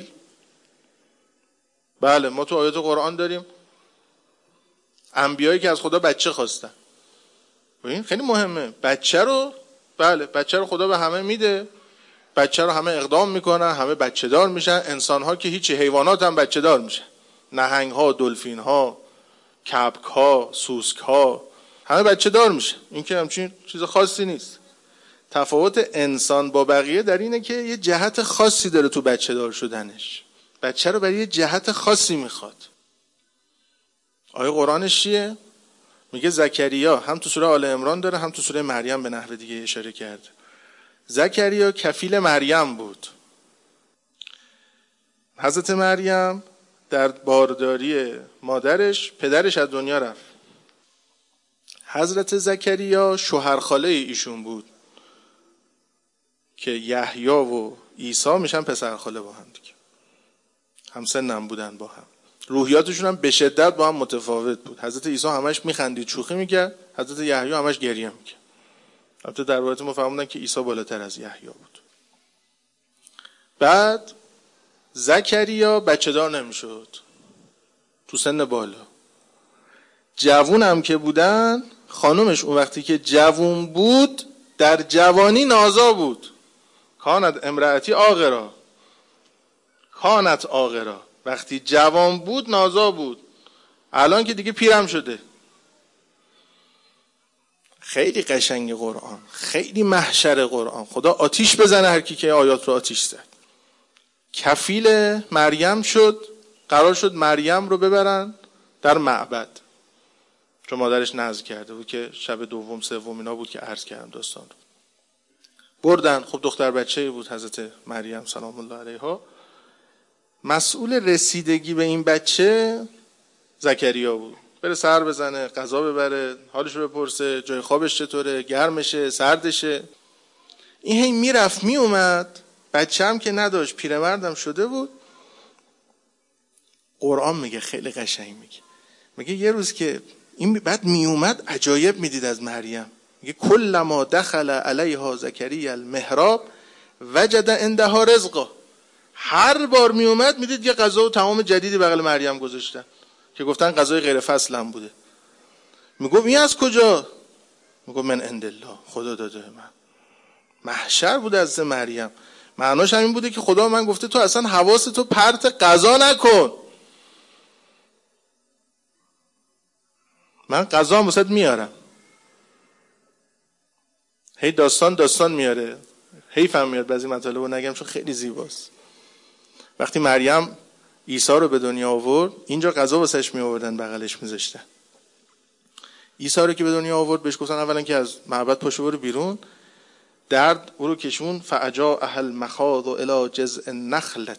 بله ما تو آیات قرآن داریم انبیایی که از خدا بچه خواستن. این خیلی مهمه. بچه رو بله بچه رو خدا به همه میده، بچه رو همه اقدام میکنن، همه بچه دار میشن. انسان ها که هیچی، حیوانات هم بچه دار میشن، نهنگ ها، دلفین ها، کبک ها، سوسک ها، همه بچه دار میشن. این که همچین چیز خاصی نیست. تفاوت انسان با بقیه در اینه که یه جهت خاصی داره تو بچه دار شدنش. بچه رو برای یه جهت خاصی میخواد. آیه قرآنش چیه؟ میگه زکریا، هم تو سوره آل عمران داره هم تو سوره مریم به نحو دیگه اشاره کرده. زکریا کفیل مریم بود. حضرت مریم در بارداری مادرش پدرش از دنیا رفت. حضرت زکریا شوهرخاله ایشون بود که یحیی و عیسی میشن پسرخاله با هم دیگه، همسنم بودن با هم. روحیاتشون هم به شدت با هم متفاوت بود. حضرت عیسی همش میخندید شوخی میکرد، حضرت یحیی همش گریه میکرد. البته در روایت ما فهمیدن که عیسی بالاتر از یحیی بود. بعد زکریا بچه دار نمیشد تو سن بالا. جوون هم که بودن، خانومش اون وقتی که جوون بود در جوانی نازا بود. کانت امرأتی آغرا، کانت آغرا. وقتی جوان بود نازا بود، الان که دیگه پیرم شده. خیلی قشنگ قرآن، خیلی محشر قرآن. خدا آتیش بزنه هر کی که آیات رو آتیش زد. کفیل مریم شد، قرار شد مریم رو ببرن در معبد، چون مادرش نذر کرده بود که شب دوم سوم اینا بود که عرض کردم داستان رو. بردن. خب دختر بچه‌ای بود حضرت مریم سلام الله علیها. مسئول رسیدگی به این بچه زکریا بود. بره سر بزنه، غذا ببره، حالش رو بپرسه، جای خوابش چطوره، گرمشه، سردشه. این هی میرفت می اومد. بچه هم که نداشت، پیرمردم شده بود. قرآن میگه خیلی قشنگ میگه یه روز که این بعد می اومد عجایب میدید از مریم. میگه کلما دخل علیها زکریا المحراب وجد عندها رزقا. هر بار می اومد میدید یه غذا و طعام جدیدی بغل مریم گذاشتن که گفتن غذای غیر فصل هم بوده. میگه این از کجا؟ میگه من عند الله، خدا داده من. محشر بوده از مریم. معناش همین بوده که خدا من گفته تو اصلا حواستو پرت غذا نکن، من غذا واسط میارم. هی داستان میاره. حیفم میاد بعضی مطالبو نگم چون خیلی زیباست. وقتی مریم عیسی رو به دنیا آورد، اینجا غذا واسش می آوردن بغلش میذاشتن. عیسی رو که به دنیا آورد بهش گفتن اولا که از معبد پاشو برو بیرون، درد او رو کشون. فاجاء اهل مخاض الی جذع النخله.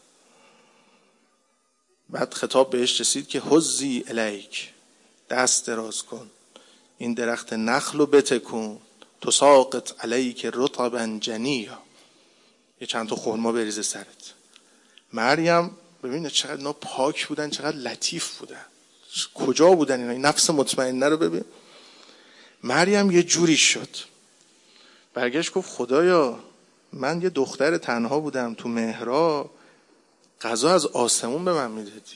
بعد خطاب بهش رسید که هزی الیک، دست دراز کن، این درخت نخل رو بتکون، تساقط علیک رطبا جنیا، یه چند تا خرما بریزه سرت. مریم ببینید چقدر اینا پاک بودن، چقدر لطیف بودن، کجا بودن اینا؟ این نفس مطمئنه رو ببین. مریم یه جوری شد، برگشت گفت خدایا من یه دختر تنها بودم تو محراب، غذا از آسمون به من میدادی.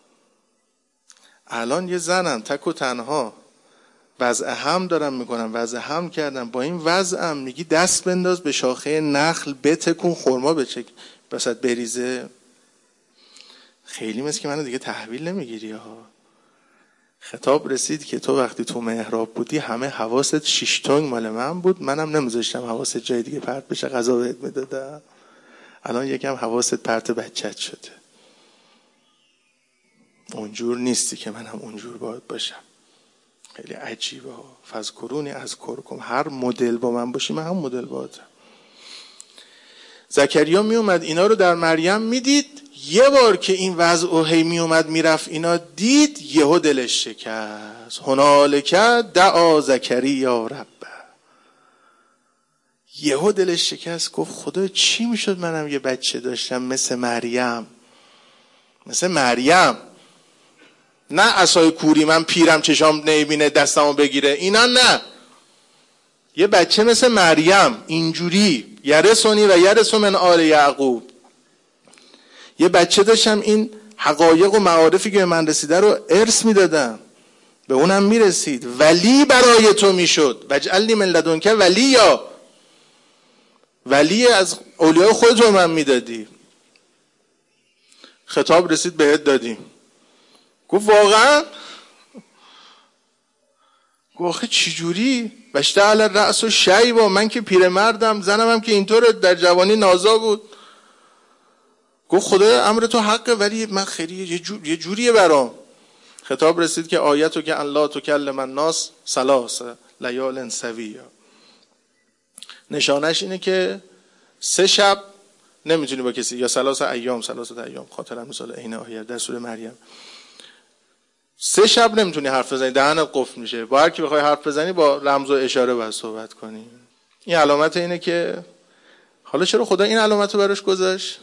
الان یه زنم تک و تنها، وضع هم دارم میکنم، وضع هم کردم، با این وضعم میگی دست بنداز به شاخه نخل بتکون خرما بچک بسات بریزه. خیلی مثل که منو دیگه تحویل نمیگیری ها. خطاب رسید که تو وقتی تو محراب بودی همه حواست 6 تنگ مال من بود، منم نمیذاشتم حواست جای دیگه پرت بشه، غذا بهت میدادم. الان یکم حواست پرت بچت شده، اونجور نیستی که منم اونجور باید باشم. خیلی عجیبه. فذکرونی اذکرکم. هر مدل با من باشی من هم مدل باهاتم. زکریا می اومد اینا رو در مریم میدید. یه بار که این وضع و هی می اومد میرفت اینا دید، یهو دلش شکست. هنالک دعا زکریا ربه. یهو دلش شکست، گفت خدا چی میشد منم یه بچه داشتم مثل مریم. مثل مریم، نه عصای کوری من پیرم چشام نمیبینه دستمو بگیره، اینا نه. یه بچه مثل مریم اینجوری، یرثنی و یرث من آل یعقوب. یه بچه داشتم این حقایق و معارفی که به من رسیده رو ارث میدادم، به اونم میرسید. ولی برای تو میشد. وجعلنی من لدنک ولیا. ولی از اولیاء خودت رو من میدادی. خطاب رسید بهت دادیم. گفت واقعا؟ گفت آخه چجوری؟ واشتعل الرأس شیبا. من که پیرمردم، زنم هم که اینطور در جوانی نازا بود. گفت خدا امر تو حقه، ولی من خیلی یه جوریه برام. خطاب رسید که آیتو که ان لا تکلم الناس ثلاث لیال سویا. نشانش اینه که 3 شب نمیتونی با کسی، یا 3 ایام خاطرم مثال عین آیه در سوره مریم. 3 شب نمیتونی حرف بزنی، دهنت قفل میشه. با هر کی بخوای حرف بزنی با رمز و اشاره باید صحبت کنی. این علامت اینه که حالا چرا خدا این علامت رو براش گذاشت؟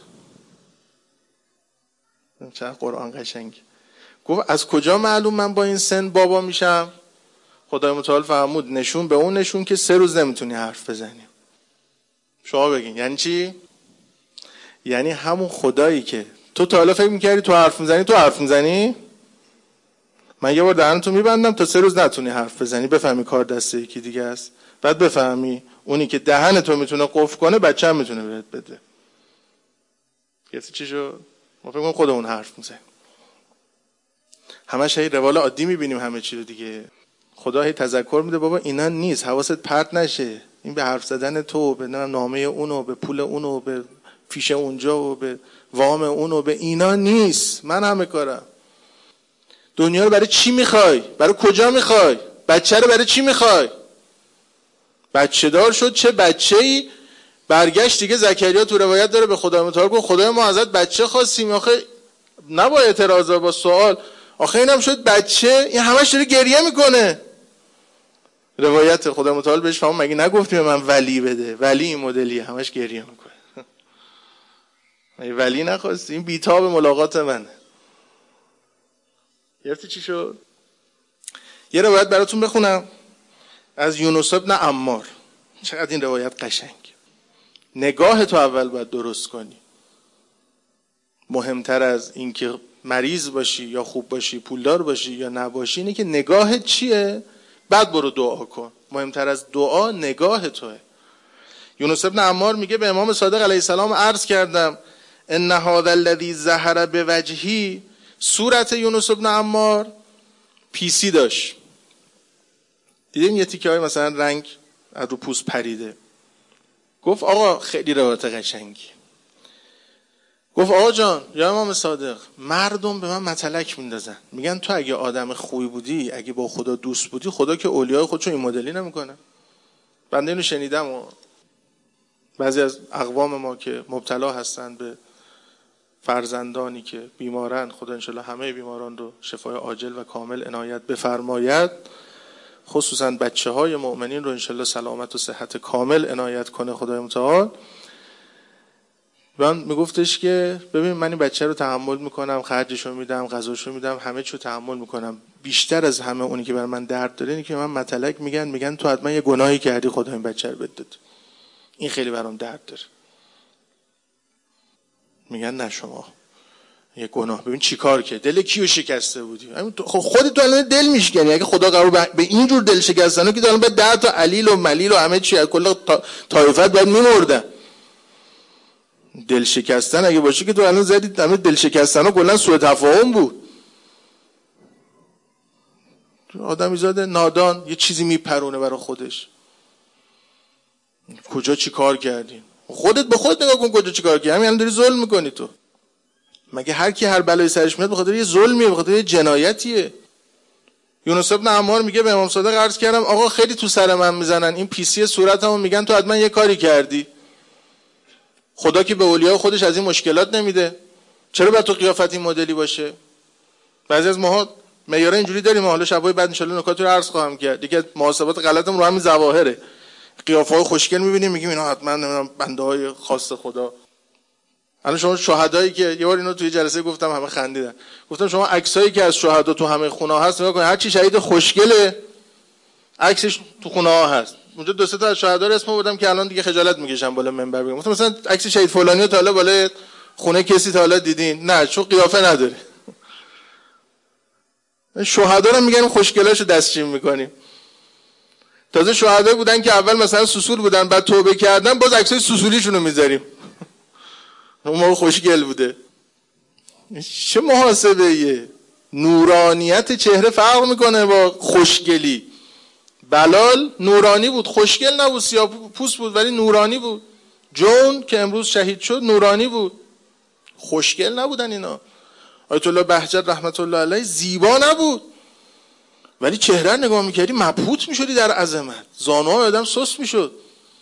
چه قرآن قشنگ. گفت از کجا معلوم من با این سن بابا میشم؟ خدای متعال فرمود نشون به اون نشون که 3 روز نمیتونی حرف بزنی. شما بگین یعنی چی؟ یعنی همون خدایی که تو تا حالا فکر میکردی تو حرف میزنی، تو حرف میزنی؟ من یه بار دهنتو میبندم تا 3 روز نتونی حرف بزنی، بفهمی کار دست یکی دیگه است. بعد بفهمی اونی که دهنتو میتونه قفل کنه بچه هم میتونه بهت بده. کسی چی شد؟ ما فکر کنم خودمون حرف میزنیم. همش هی روال عادی میبینیم همه چی رو دیگه. خدا هی تذکر میده بابا اینا نیست، حواست پرت نشه. این به حرف زدن تو، به نامه اونو، به پول اونو، به فیش اونجا و به وام اونو، به اینا نیست. من همه کارم. دنیا رو برای چی میخوای؟ برای کجا میخوای؟ بچه رو برای چی میخوای؟ بچه دار شد چه بچه‌ای؟ برگشت دیگه زکریا تو روایت داره به خدا متعال گفت خدای ما ازت بچه خواستیم. آخه نباید اعتراضا با سوال. آخه اینم شد بچه، این همش داره گریه میکنه. روایت خدا متعال بهش فهمون مگه نگفتی به من ولی بده؟ ولی این مدلیه، همش گریه میکنه. ولی نخواستی؟ این بیتاب ملاقات منه. گرفتی چی شد؟ یه روایت براتون بخونم از یونس ابن عمار. چقدر این روایت قشنگ. نگاه تو اول باید درست کنی. مهمتر از این که مریض باشی یا خوب باشی، پولدار باشی یا نباشی، اینه که نگاهت چیه؟ بعد برو دعا کن. مهمتر از دعا نگاه توه. یونس ابن عمار میگه به امام صادق علیه السلام عرض کردم ان هذا الذی ظهر بوجهی. صورت یونس ابن عمار پیسی داشت. دیدیم یه تیکه های مثلا رنگ از رو پوست پریده. گفت آقا خیلی روایت قشنگی. گفت آقا جان یا امام صادق، مردم به من متلک میندازن، میگن تو اگه آدم خوبی بودی، اگه با خدا دوست بودی، خدا که اولیای خودشو این مدلی نمیکنه. بنده اینو شنیدم و بعضی از اقوام ما که مبتلا هستن به فرزندانی که بیمارن، خدا انشالله همه بیماران رو شفای عاجل و کامل عنایت بفرماید، خصوصا بچه‌های مؤمنین رو انشالله سلامت و صحت کامل عنایت کنه خدای متعال. من میگفتش که ببین من این بچه رو تحمل میکنم، خرجشو میدم، غذاشو میدم، همه چیو تحمل میکنم. بیشتر از همه اونی که بر من درد داره اینه که من متلک میگن تو حتما یه گناهی کردی خدا این بچه رو بهت داد. این خیلی برام درد داره. میگن نه شما یه گناه، ببین چی کار کرد، دل کیو شکسته بودی. خودت تو الان دل میشکنی. اگه خدا قرار به این جور دل شکستنه که الان به 10 تا علیل و ملیل و همه چی از کل طایفت باید میمردن. دل شکستن اگه باشه که تو الان زدید همه دل شکستن ها کلا سوء تفاهم بود. آدمی زاده نادان یه چیزی میپرونه برای خودش. کجا چی کار کردین؟ خودت به خودت نگاه کن کجا چی کار کردی. همین الان داری ظلم میکنی تو. مگه هر کی هر بلایی سرش میاد بخاطر یه ظلمیه، بخاطر یه جنایتیه. یونس ابن عمار میگه به امام صادق عرض کردم آقا خیلی تو سر من میزنن، این پیسی صورتمو میگن تو حتما یه کاری کردی. خدا که به اولیاء خودش از این مشکلات نمیده، چرا باید تو قیافت این مدلی باشه؟ بعضی از ماها معیار اینجوری داریم. حالا شبای بعد ان شاء الله نکات رو عرض خواهم کرد. دیگه محاسبات غلطمون رو همین ظواهره. قیافه‌های خوشگل می‌بینیم میگیم اینا حتما نمیدونم بنده‌های خاص خدا. الان شما شهدایی که یه بار اینو توی جلسه گفتم همه خندیدن. گفتم شما عکسایی که از شهدا تو همه خونه‌ها هست نگاه کنید، هر چی شهید خوشگله عکسش تو خونه‌ها هست. اونجا دو سه تا از شهدا رو اسم بردم که الان دیگه خجالت میکشم بالا منبر بگم. گفتم مثلا عکس شهید فلانی رو تا حالا بالا خونه کسی تا حالا دیدین؟ نه، چون قیافه نداره. شهدا رو میگن خوشگلاشو دستچین میکنیم. تازه شهدا بودن که اول مثلا سوسول بودن بعد توبه کردن باز عکسای سوسولیشون رو میذاریم. اون موقع خوشگل بوده. چه محاسبه ایه؟ نورانیت چهره فرق میکنه با خوشگلی. بلال نورانی بود، خوشگل نبود، سیاه پوست بود ولی نورانی بود. جون که امروز شهید شد نورانی بود، خوشگل نبودن اینا. آیت الله بهجت رحمت الله علیه زیبا نبود ولی چهره نگاه میکردی مبهوت میشدی در عظمت، زانوهای آدم سست میشد.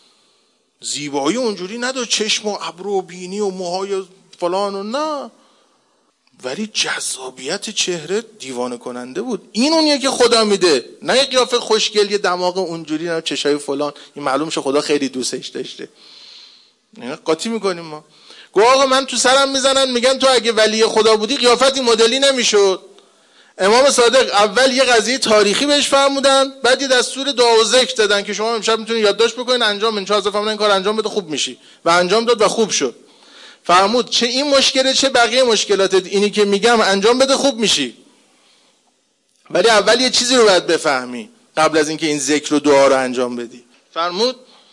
زیبایی اونجوری نداشت، چشم و ابرو و بینی و موهای فلان و نه، ولی جذابیت چهره دیوانه کننده بود. این اونیه که خدا میده، نه یه قیافه خوشگل، یه دماغ اونجوری، نه چشای فلان. این معلوم شه خدا خیلی دوستش داشته. قاطی میکنیم ما. گو آقا من تو سرم میزنن میگن تو اگه ولی خدا بودی قیافت این مدلی نمیشد. امام صادق اول یه قضیه تاریخی بهش فرمودن، بعد یه دستور دعا و ذکر دادن که شما امشب میتونید یادداشت بکنین انجام بدین، چه از فرمودن این کار انجام بده خوب میشی، و انجام داد و خوب شد. فرمود چه این مشکله چه بقیه مشکلاتت، اینی که میگم انجام بده خوب میشی، ولی اول یه چیزی رو باید بفهمی قبل از اینکه این ذکر و دعا رو انجام بدی. فرمود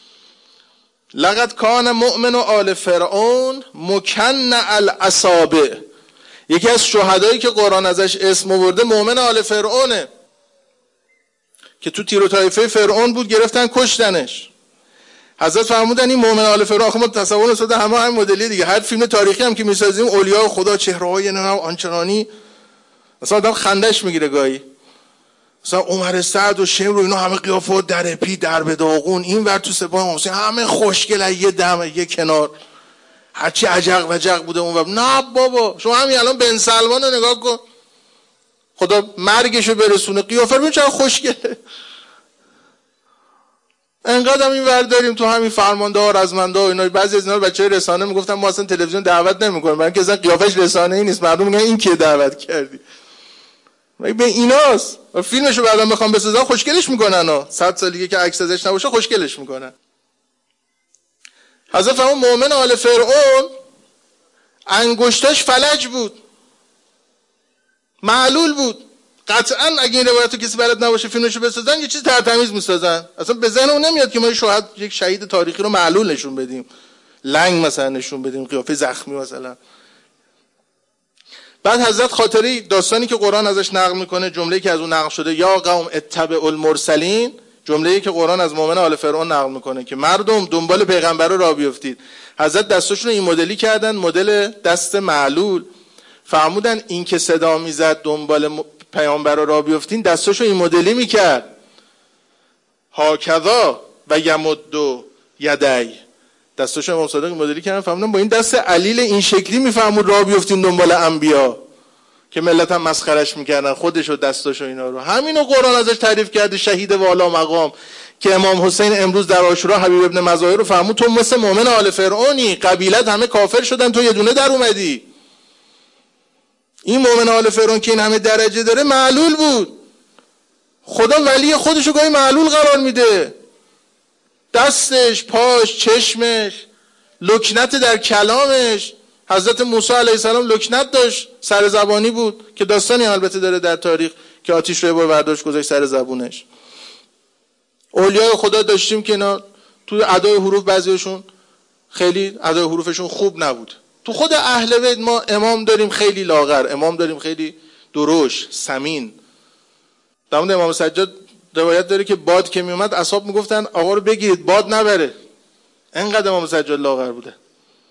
لقد کان مؤمن آل فرعون مکن الاصابع. یکی از شهدایی که قرآن ازش اسم آورده مؤمن آل فرعونه که تو تیر و طایفه فرعون بود، گرفتن کشتنش. حضرت فرمودن این مؤمن آل فرعون، آخه ما تصور نساده همه هم مدلی دیگه، هر فیلم تاریخی هم که میسازیم اولیاء خدا چهره‌های نمیدونم آنچنانی، مثلا آدم خندش میگیره گاهی، مثلا عمر سعد و شمر و اینا همه قیافه درپی در به داغون، این ور تو سپاه حسین همه خوشگل، یه دم یه کنار، هرچی عجق و جق بوده اون ور. نه بابا، شما همین الان بن سلمان رو نگاه کن، خدا مرگشو برسونه، قیافه ببین چقدر خوشگله. انقدر هم این ور داریم تو همین فرمانده ها رزمنده ها اینا. بعضی از اینا بچهای رسانه میگفتن ما اصلا تلویزیون دعوت نمیکنیم، برای اینکه اصلا قیافش رسانه‌ای نیست، مردم میگن این کی دعوت کردی. به ایناست فیلمشو بعداً بخوام بسازن خوشگلش میکنن ها، 100 سال دیگه که عکس ازش نباشه خوشگلش میکنن. حضرت فرمود مؤمن آل فرعون انگشتاش فلج بود، معلول بود. قطعاً اگه این روایتو کسی بلد نباشه فیلمشو بسازن یه چیز ترتمیز میسازن، اصلا به ذهن اون نمیاد که ما یک شهید تاریخی رو معلول نشون بدیم، لنگ مثلا نشون بدیم، قیافه زخمی مثلا. بعد حضرت خاطره داستانی که قرآن ازش نقل میکنه، جمله‌ای که از اون نقل شده یا قوم اتبعوا المرسلین، جمله‌ای که قرآن از مؤمن آل فرعون نقل میکنه که مردم دنبال پیغمبرا را بیفتید. حضرت دستاشون این مدلی کردن، مدل دست معلول. فرمودن این که صدا میزد دنبال پیامبرا را بیفتین دستاشو این مدلی میکرد، هاکذا و یمد یدی، دستاشو امام صادق این مدلی کردن. فرمودن با این دست علیل این شکلی میفهمون را بیفتین دنبال انبیا، که ملت هم مسخرش میکردن خودش و دستاشو اینا رو. همینو قرآن ازش تعریف کرده، شهید والا مقام، که امام حسین امروز در عاشورا حبیب ابن مظاهر رو فرمود تو مثل مؤمن آل فرعونی، قبیلت همه کافر شدن تو یه دونه در اومدی. این مؤمن آل فرعون که این همه درجه داره معلول بود، خدا ولی خودشو گاهی معلول قرار میده، دستش، پاش، چشمش، لکنت در کلامش. حضرت موسی علیه السلام لکنت داشت، سر زبانی بود، که داستانی البته داره در تاریخ که آتیش رو بار برداشت گذاشت سر زبونش. اولیای خدا داشتیم که اینا توی ادای حروف بعضیشون خیلی ادای حروفشون خوب نبود. تو خود اهل بیت ما امام داریم خیلی لاغر، امام داریم خیلی درشت، سمین. در مورد امام سجاد روایت داره که باد که می اومد اصحاب میگفتن آقا رو بگیرید باد نبره، انقدر امام سجاد لاغر بوده.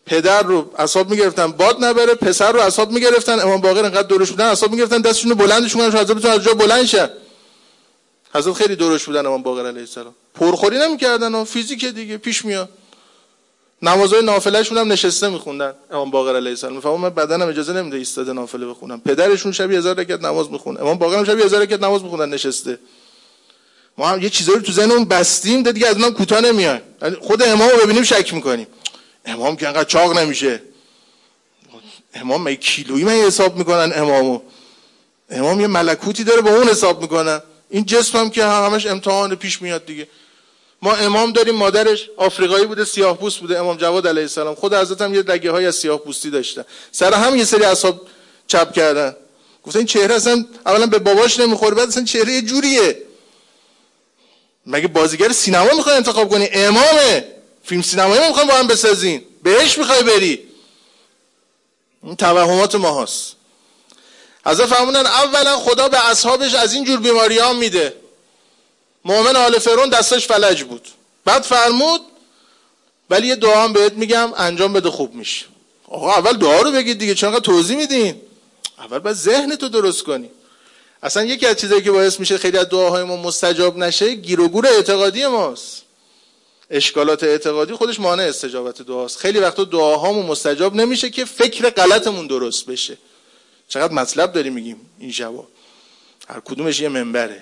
پدر رو اعصاب میگرفتن باد نبره، پسر رو اعصاب میگرفتن، امام باقر انقدر دورش بودن اعصاب میگرفتن دستشون رو بلندشون کنن حضرت بتونن از جا بلند شه. حضرت خیلی دورش بودن امام باقر علیه السلام، پرخوری نمیکردن و فیزیک دیگه پیش میاد. نمازهای نافلهشون هم نشسته میخوندن امام باقر علیه السلام. میفهمم من بدنم اجازه نمیده ایستاده نافله بخونم. پدرشون شب 1000 رکعت نماز میخونه، امام باقر هم شب 1000 رکعت نماز میخوندن نشسته. ما هم یه چیزایی رو تو ذهنمون بستیم دیگه از اونم کوتاه نمیایم. خود امامو ببینیم شک میکنیم، امام که انقدر چاق نمیشه، امام می کیلویی من حساب میکنن، امام یه ملکوتی داره با اون حساب میکنن. این جسم هم که همش امتحان پیش میاد دیگه. ما امام داریم مادرش آفریقایی بوده سیاه پوست بوده، امام جواد علیه السلام. خود حضرت هم یه رگه های از سیاه پوستی داشتن، سر هم یه سری اعصاب چپ کردن. گفتن این چهره اصلا اولا به باباش نمیخوره، بعد اصلا چهره یه جوریه. مگه بازیگر سینما میخوای انتخاب کنی؟ امامه، فیلم سینمایی میخوای با هم بسازین، بهش میخوای بری؟ این توهمات ما هست. حضرت فرمودن اولا خدا به اصحابش از این جور بیماریام میده. مؤمن آل فرعون دستش فلج بود، بعد فرمود ولی یه دعا هم بهت میگم انجام بده خوب میشه. آقا اول دعا رو بگید دیگه، چون توضیح میدین؟ اول باید ذهنتو درست کنی. اصلا یکی از چیزایی که باعث میشه خیلی از دعاهای ما مستجاب نشه گیر و گور اعتقادی ماست. اشکالات اعتقادی خودش مانع استجابت دعاست. خیلی وقتا دعاهامون مستجاب نمیشه که فکر غلطمون درست بشه. چقدر مطلب داریم میگیم این شبا، هر کدومش یه منبره.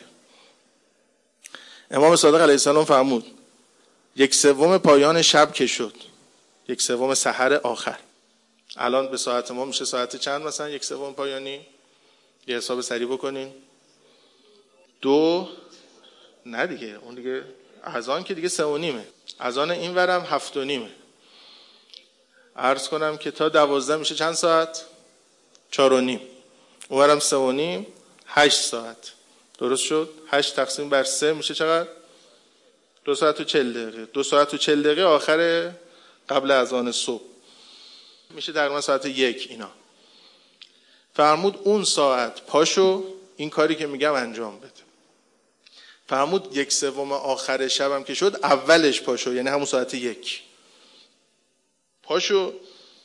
امام صادق علیه السلام فرمود 1/3 پایان شب که شد، 1/3 سحر آخر. الان به ساعت ما میشه ساعت چند مثلا 1/3 پایانی؟ یه حساب سریع بکنین. 2 نه دیگه، اون دیگه اذان که دیگه 3:30، اذان این ورم 7:30. عرض کنم که تا 12 میشه چند ساعت؟ 4:30. اون ورم 3:30، 8 ساعت. درست شد؟ 8 تقسیم بر 3 میشه چقدر؟ 2 ساعت و 40 دقیقه. 2 ساعت و 40 دقیقه آخر قبل اذان صبح میشه تقریبا ساعت 1. اینا فرمود اون ساعت پاشو این کاری که میگم انجام بده. فرمود 1/3 آخر شبم که شد اولش پاشو، یعنی همون ساعت 1 پاشو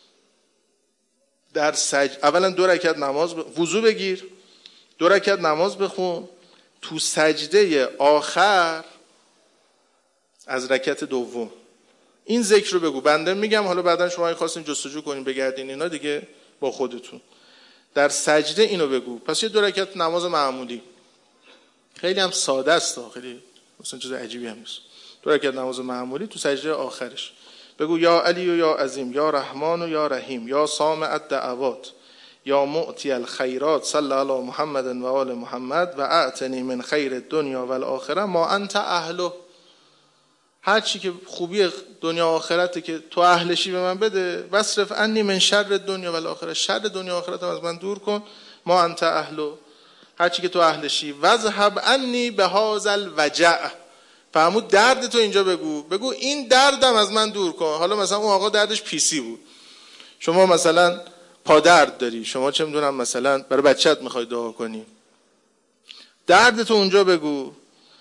در اولا 2 رکعت نماز وضو بگیر، 2 رکعت نماز بخون، تو سجده آخر از رکعت دوم این ذکر رو بگو. بنده میگم، حالا بعدا شما اگه خواستین جستجو کنین بگردین اینا دیگه با خودتون. در سجده اینو بگو. پس یه 2 رکعت نماز معمولی، خیلی هم ساده است، خیلی مثلا چیز عجیبی هم نیست. 2 رکعت نماز معمولی تو سجده آخرش بگو یا علی و یا عظیم، یا رحمان و یا رحیم، یا سامع الدعوات، یا معطی الخیرات، صلی علی محمد و آل محمد و اعطنی من خیر الدنیا و الاخره ما انت اهله. هر چی که خوبی دنیا و آخرته که تو اهلشی به من بده. واصرف عنی من شر دنیا و الاخره، شر دنیا و آخرت از من دور کن. ما انت اهله، هر چی که تو اهلشی. وذهب عنی بهذا الوجع، فرمود درد تو اینجا بگو این دردم از من دور کن. حالا مثلا اون آقا دردش پیسی بود، شما مثلا پا درد داری، شما چه میدونم مثلا برای بچت میخوای دعا کنی، درد تو اونجا بگو.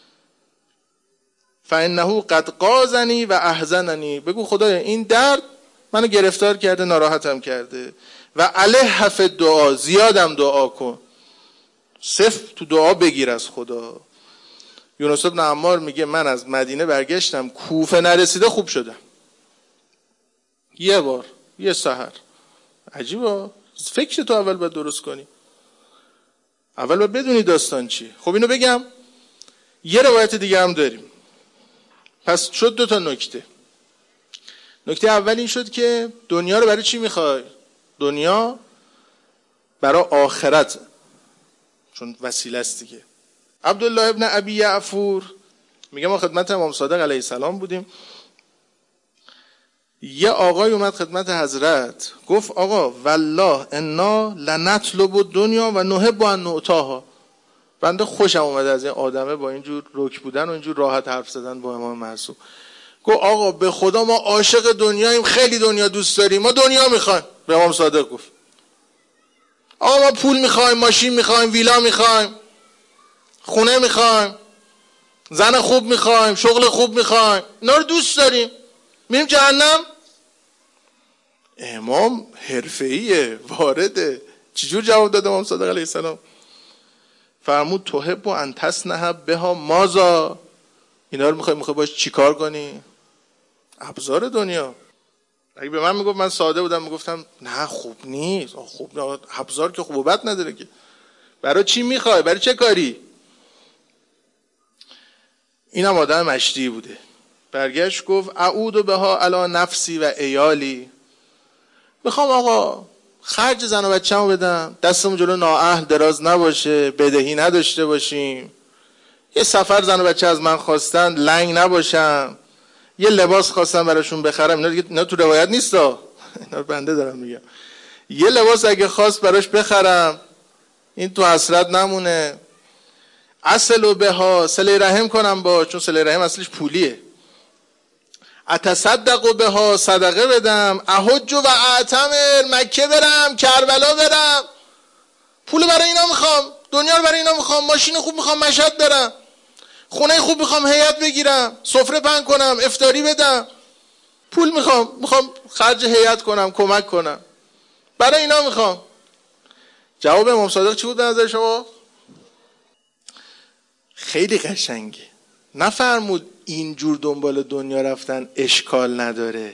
فانه قد غاظنی و احزننی، بگو خدایا این درد منو گرفتار کرده، ناراحتم کرده. و علیه فی دعا، زیادم دعا کن، صفر تو دعا بگیر از خدا. یونس بن عمار میگه من از مدینه برگشتم کوفه نرسیده خوب شدم، یه بار یه سحر. عجیبه، فکر تو اول باید درست کنی، اول باید بدونی داستان چی. خب اینو بگم، یه روایت دیگه هم داریم. پس شد 2 تا نکته. نکته اول این شد که دنیا رو برای چی میخوای؟ دنیا برای آخرت، چون وسیله است دیگه. عبدالله ابن ابی یعفور میگه ما خدمت امام صادق علیه السلام بودیم، یه آقای اومد خدمت حضرت گفت آقا والله انا لنطلب الدنیا و نحب ان نؤتاها. بنده خوشم اومده از این آدمه با اینجور رک بودن و اینجور راحت حرف زدن با امام معصوم. گفت آقا به خدا ما عاشق دنیاییم، خیلی دنیا دوست داریم، ما دنیا میخوایم. به امام صادق گفت آقا ما پول میخوایم، ماشین میخوایم، ویلا میخوایم، خونه میخوایم، زن خوب میخوایم، شغل خوب میخوایم، اینا رو دوست داریم، میریم جهنم. امام حرفه‌ایه، وارده. چجور جواب داد امام صادق علیه السلام؟ فرمود تحب ان تصنع بها ماذا؟ اینا رو میخوای باش چیکار کنی؟ ابزار دنیا. اگه به من میگفت من ساده بودم میگفتم نه خوب نیست. خوب نه، ابزار که خوب و بد نداره که. برای چی میخوای؟ برای چه کاری؟ اینم آدم مشتی بوده. برگشت گفت اعود بها علی نفسی و عیالی. میخوام آقا خرج زن و بچه‌مو بدم، دستمون جلو نااهل دراز نباشه، بدهی نداشته باشیم، یه سفر زن و بچه از من خواستن لنگ نباشم، یه لباس خواستم براشون بخرم، اینا تو روایت نیستا، اینا بنده دارم میگم، یه لباس اگه خواست براش بخرم، این تو حسرت نمونه. اصل بها، صله رحم کنم با، چون صله رحم اصلش پولیه. اتصدق بها، صدقه بدم. احج و اعتمر، مکه برم، کربلا برم. پول برای اینا میخوام، دنیا رو برای اینا میخوام، ماشین خوب میخوام مشهد برم، خونه خوب میخوام هیئت بگیرم، سفره پهن کنم، افطاری بدم. پول میخوام خرج هیئت کنم، کمک کنم، برای اینا میخوام. جواب امام صادق چی بود به نظر شما؟ خیلی قشنگه. نفرمود اینجور دنبال دنیا رفتن اشکال نداره.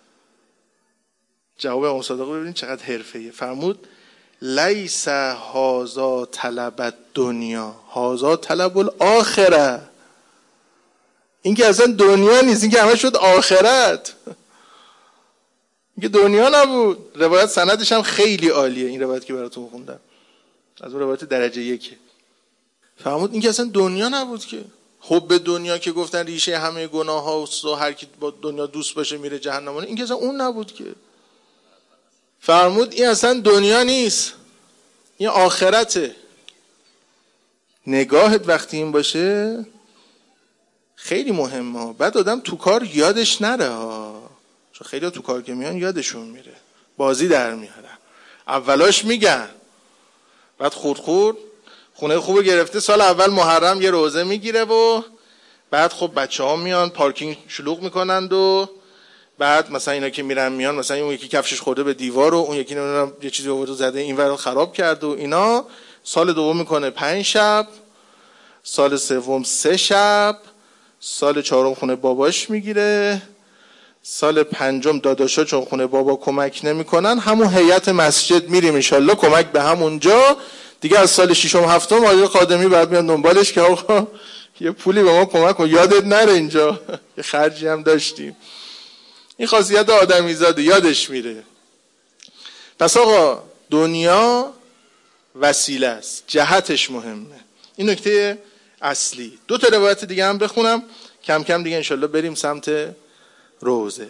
جواب امام صادق ببینید چقدر حرفه‌ایه. فرمود لیس هذا طلب الدنیا هذا طلب الاخره. این که اصلا دنیا نیست، این که همه شد آخرت. این که دنیا نبود. روایت سندش هم خیلی عالیه، این روایت که براتون خوندم از اون روایت درجه 1. فرمود این که اصلا دنیا نبود که. حب دنیا که گفتن ریشه همه گناه هاست و هر کی با دنیا دوست باشه میره جهنم، این که اصلا اون نبود که. فرمود این اصلا دنیا نیست، این آخرته. نگاهت وقتی این باشه خیلی مهمه. بعد آدم تو کار یادش نره ها، چون خیلی تو کار که میان یادشون میره، بازی در میارن. اولاش میگن، بعد خورد خونه خوبه گرفته، سال اول محرم یه روزه میگیره و بعد خب بچه ها میان پارکینگ شلوغ میکنند و بعد مثلا اینا که میرن میان، مثلا اون یکی کفشش خورده به دیوار و اون یکی نمیدونم یه چیزی آورد زده اینور خراب کرد و اینا. سال دوم میکنه 5 شب، سال سوم 3 شب، سال چهارم خونه باباش میگیره، سال پنجم داداشا چون خونه بابا کمک نمیکنن همون هیئت مسجد میریم انشالله کمک به همونجا دیگه. از سال ششم هفتم آقای خادمی بعد میاد دنبالش که آقا یه پولی به ما کمک کن، یادت نره اینجا یه خرجی هم داشتیم. این خاصیت آدمیزاده، یادش میره. پس آقا دنیا وسیله است، جهتش مهمه. این نکته اصلی. 2 تا روایت دیگه هم بخونم کم کم دیگه انشالله بریم سمت روزه.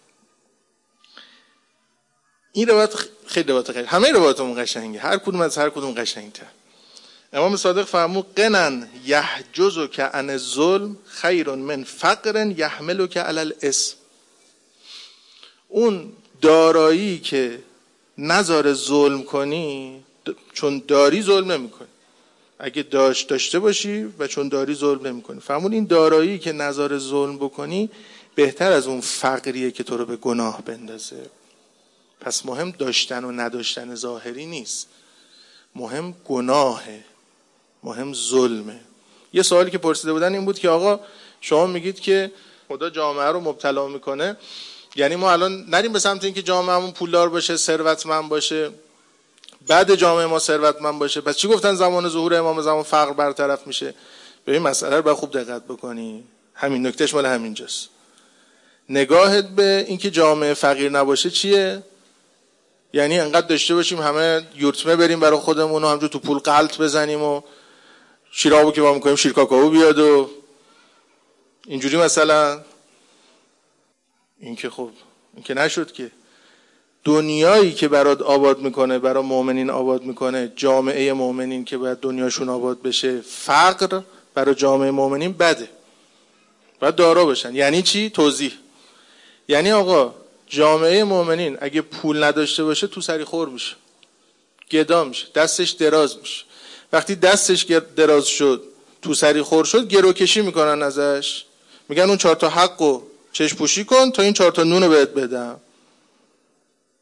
این روایت خیلی روایت خیلی، همه روایتمون قشنگه، هر کدوم از هر کدوم قشنگ‌تر. امام صادق فرمود قنن یحجزک عن الظلم خیر من فقر یحملک علی الاسم. اون دارایی که نذاره ظلم کنی، چون داری ظلم نمی‌کنی. اگه داشته باشی و چون داری ظلم نمی‌کنی. فرمود این دارایی که نذاره ظلم بکنی بهتر از اون فقریه که تو رو به گناه بندازه. پس مهم داشتن و نداشتن ظاهری نیست، مهم گناهه، مهم ظلمه. یه سوالی که پرسیده بودن این بود که آقا شما میگید که خدا جامعه رو مبتلا میکنه، یعنی ما الان نریم به سمت اینکه جامعهمون پولدار باشه، ثروتمند باشه، بعد جامعه ما ثروتمند باشه، پس چی گفتن زمان ظهور امام زمان فقر برطرف میشه؟ به این مسئله رو باید خوب دقت بکنی. همین نکتهش مال همینجاست. نگاهت به اینکه جامعه فقیر نباشه چیه؟ یعنی انقدر داشته باشیم همه یورتمه بریم برای خودمون و همجور تو پول غلط بزنیم و شیرابو که با میکنیم شیرکاکائو بیاد و اینجوری مثلا؟ این که خب این که نشد که. دنیایی که برات آباد میکنه، برای مؤمنین آباد میکنه، جامعه مؤمنین که باید دنیاشون آباد بشه، فقر برای جامعه مؤمنین بده، باید دارا باشن. یعنی چی؟ توضیح. یعنی آقا جامعه مؤمنین اگه پول نداشته باشه تو سری خور میشه، گدا میشه، دستش دراز میشه. وقتی دستش دراز شد، تو سری خور شد، گروکشی میکنن ازش، میگن اون 4 تا حقو چشم پوشی کن تا این 4 تا نونو بهت بدم.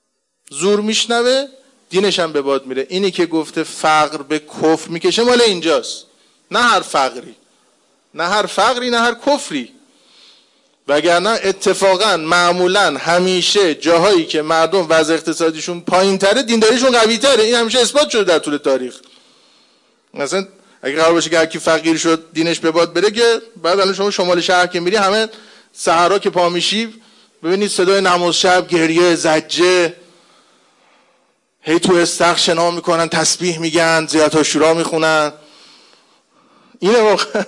زور میشنوه، دینش هم به باد میره. اینی که گفته فقر به کفر میکشه مال اینجاست، نه هر فقری، نه هر فقری، نه هر کفری. وگرنه اتفاقا معمولا همیشه جاهایی که مردم وضع اقتصادیشون پایین تره دینداریشون قوی تره. این همیشه اثبات شده در طول تاریخ. مثلا اگه قرار باشه که هر کی فقیر شد دینش به باد بره، که بعد الان شما شمال شهر که میری همه سحرا که پا میشی ببینید صدای نماز شب، گریه، زجه، هی تو استخر شنا میکنن، تسبیح میگن، زیارت عاشورا میخونن. اینه واقعا.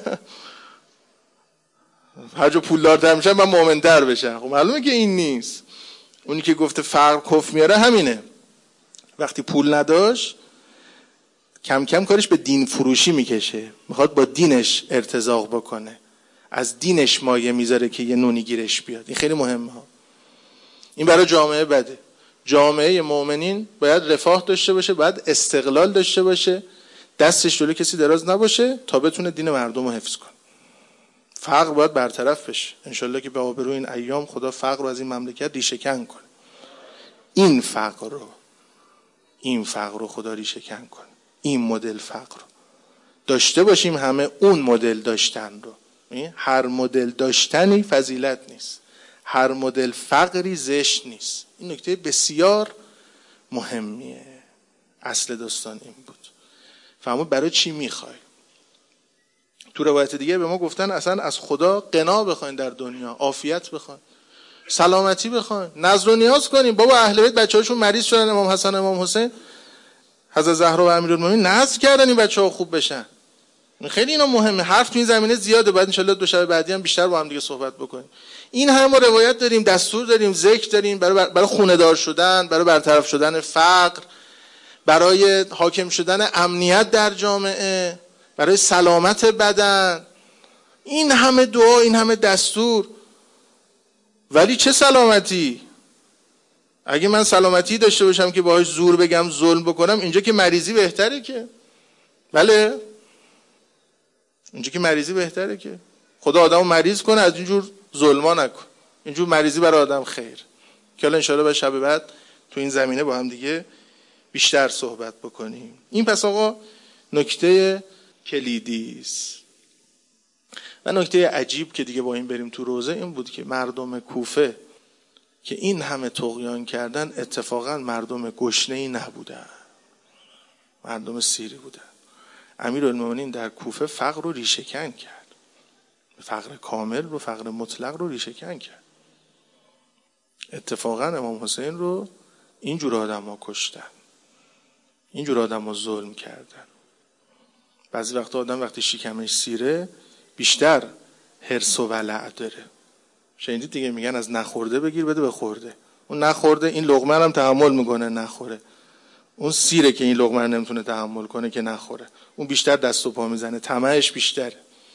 هر جا پولدارتر میشن من مؤمن‌تر بشن. خب معلومه که این نیست. اونی که گفته فقر کفر میاره همینه. وقتی پول نداشت کم کم کارش به دین فروشی میکشه، میخواد با دینش ارتزاق بکنه، از دینش مایه میذاره که یه نونی گیرش بیاد. این خیلی مهمه ها. این برای جامعه بده. جامعه مؤمنین باید رفاه داشته باشه، باید استقلال داشته باشه، دستش جلوی کسی دراز نباشه تا بتونه دین مردم رو حفظ کنه. فقر باید برطرف بشه. انشالله که به آبروی این ایام خدا فقر رو از این مملکت ریشه کن کنه. این فقر رو خدا ریشه کن کنه. این مدل فقر رو داشته باشیم، همه اون مدل داشتن رو. هر مدل داشتنی فضیلت نیست، هر مدل فقری زشت نیست. این نکته بسیار مهمیه. اصل داستان این بود. فهمون برای چی میخوای؟ تو روایت دیگه به ما گفتن اصلا از خدا غنا بخواین در دنیا، عافیت بخواین، سلامتی بخواین، نذر و نیاز کنین. بابا اهل بیت بچه‌هاشون مریض شدن، امام حسن امام حسین، حضرت زهرا و امیرالمومنین نذر کردن این بچه‌ها خوب بشن. خیلی اینا مهمه. حرف تو این زمینه زیاده، بعد ان شاءالله دو شب بعدی هم بیشتر با هم دیگه صحبت بکنیم. این همه ما روایت داریم، دستور داریم، ذکر داریم برای خونه‌دار شدن، برای برطرف شدن فقر، برای حاکم شدن امنیت در جامعه، برای سلامت بدن. این همه دعا، این همه دستور. ولی چه سلامتی؟ اگه من سلامتی داشته باشم که باهاش زور بگم، ظلم بکنم، اینجا که مریضی بهتره که. بله، اینجا که مریضی بهتره که. خدا آدمو مریض کنه، از اینجور ظلما نکن. اینجور مریضی برای آدم خیر. که الان ان شاءالله به شب بعد تو این زمینه با هم دیگه بیشتر صحبت بکنیم. این پس آقا نکته کلیدی است. و نکته عجیب که دیگه با این بریم تو روزه این بود که مردم کوفه که این همه طغیان کردن اتفاقا مردم گشنه‌ای نبودن، مردم سیری بودن. امیرالمومنین در کوفه فقر رو ریشه کن کرد، فقر کامل رو، فقر مطلق رو ریشه کن کرد. اتفاقا امام حسین رو اینجور آدم ها کشتن، اینجور آدم ها ظلم کردن. بعضی وقتا آدم وقتی شکمش سیره بیشتر حرص و ولع داره. شنیدید دیگه، میگن از نخورده بگیر بده به خورده. اون نخورده این لقمه هم تحمل میکنه نخوره، اون سیره که این لقمه نمیتونه تحمل کنه که نخوره، اون بیشتر دست و پا میزنه، طمعش بیشتره.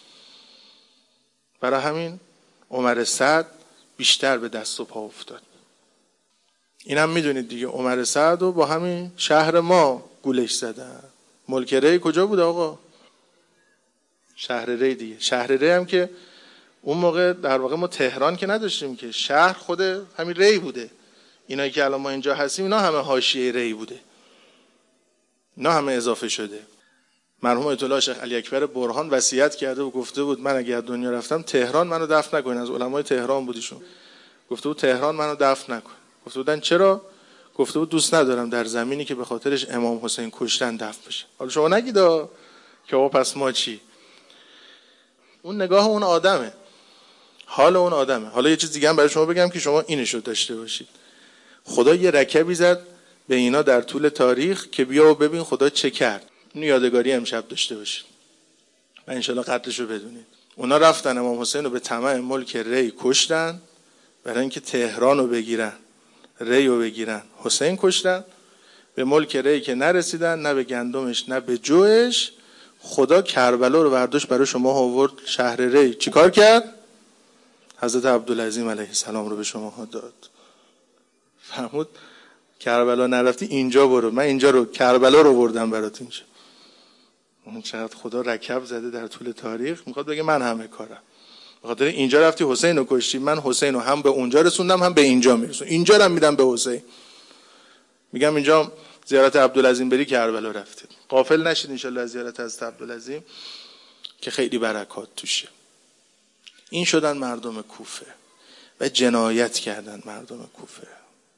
برای همین عمر سعد بیشتر به دست و پا افتاد. اینم میدونید دیگه، عمر سعد رو با همین شهر ما گولش زدن. ملک ری کجا بود آقا؟ شهر ری دیگه. شهر ری هم که اون موقع در واقع ما تهران که نداشتیم که، شهر خود همین ری بوده. اینایی که الان ما اینجا هستیم اینا همه حاشیه ری بوده، اینا همه اضافه شده. مرحوم آیت الله شیخ علی اکبر برهان وصیت کرده و گفته بود من اگه از دنیا رفتم تهران منو دفن نکنین. از علمای تهران بودیشون. گفته بود تهران منو دفن نکن. گفته بودن چرا؟ گفته بود دوست ندارم در زمینی که به خاطرش امام حسین کشتن دفن بشه. حالا شما نگید که آقا پس ما چی؟ اون نگاه اون آدمه، حال اون آدمه. حالا یه چیز دیگه هم برای شما بگم که شما اینشو داشته باشید. خدا یه رکبی زد به اینا در طول تاریخ که بیا و ببین خدا چه کرد. اینو یادگاری امشب داشته باشید و انشالله قدرشو بدونید. اونا رفتن امام حسین رو به طمع ملک ری کشتن برای اینکه تهران رو بگیرن، ری رو بگیرن. حسین کشتن، به ملک ری که نرسیدن، نه به گندمش نه به جوش. خدا کربلا رو برداشت برای شما آورد شهر ری. چیکار کرد؟ حضرت عبدالعظیم علیه السلام رو به شما داد. فهمود کربلا نرفتی اینجا برو، من اینجا رو کربلا رو بردم برات اینجا. اون چقدر خدا رکب زده در طول تاریخ، میخواد بگه من همه کارم. بخاطر اینجا رفتی حسین رو کشتی، من حسین رو هم به اونجا رسوندم هم به اینجا میرسونم، اینجا رو میدم به حسین. میگم اینجا زیارت عبدالعظیم بری کربلا رفتید، غافل نشید انشالله از زیارت حضرت عبدالعظیم که خیلی برکات توشه. این شدن مردم کوفه و جنایت کردن. مردم کوفه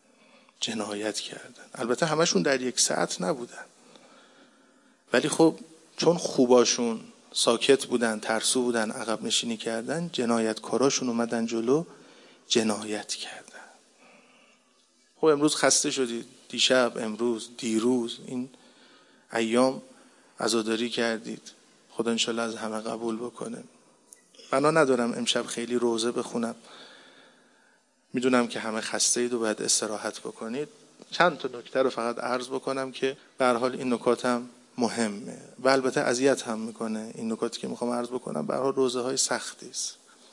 جنایت کردن. البته همشون در یک ساعت نبودن، ولی خب چون خوباشون ساکت بودن، ترسو بودن، عقب نشینی کردن، جنایتکاراشون اومدن جلو، جنایت کردن. خب امروز خسته شدید، دیشب، امروز، دیروز، این ایام عزاداری کردید. خدا انشالله از همه قبول بکنه. بنا ندارم امشب خیلی روزه بخونم، میدونم که همه خسته اید و باید استراحت بکنید. چند تا نکته رو فقط عرض بکنم که به هر حال این نکات هم مهمه و البته اذیت هم میکنه. این نکاتی که میخوام عرض بکنم به هر حال روزه های سختی است.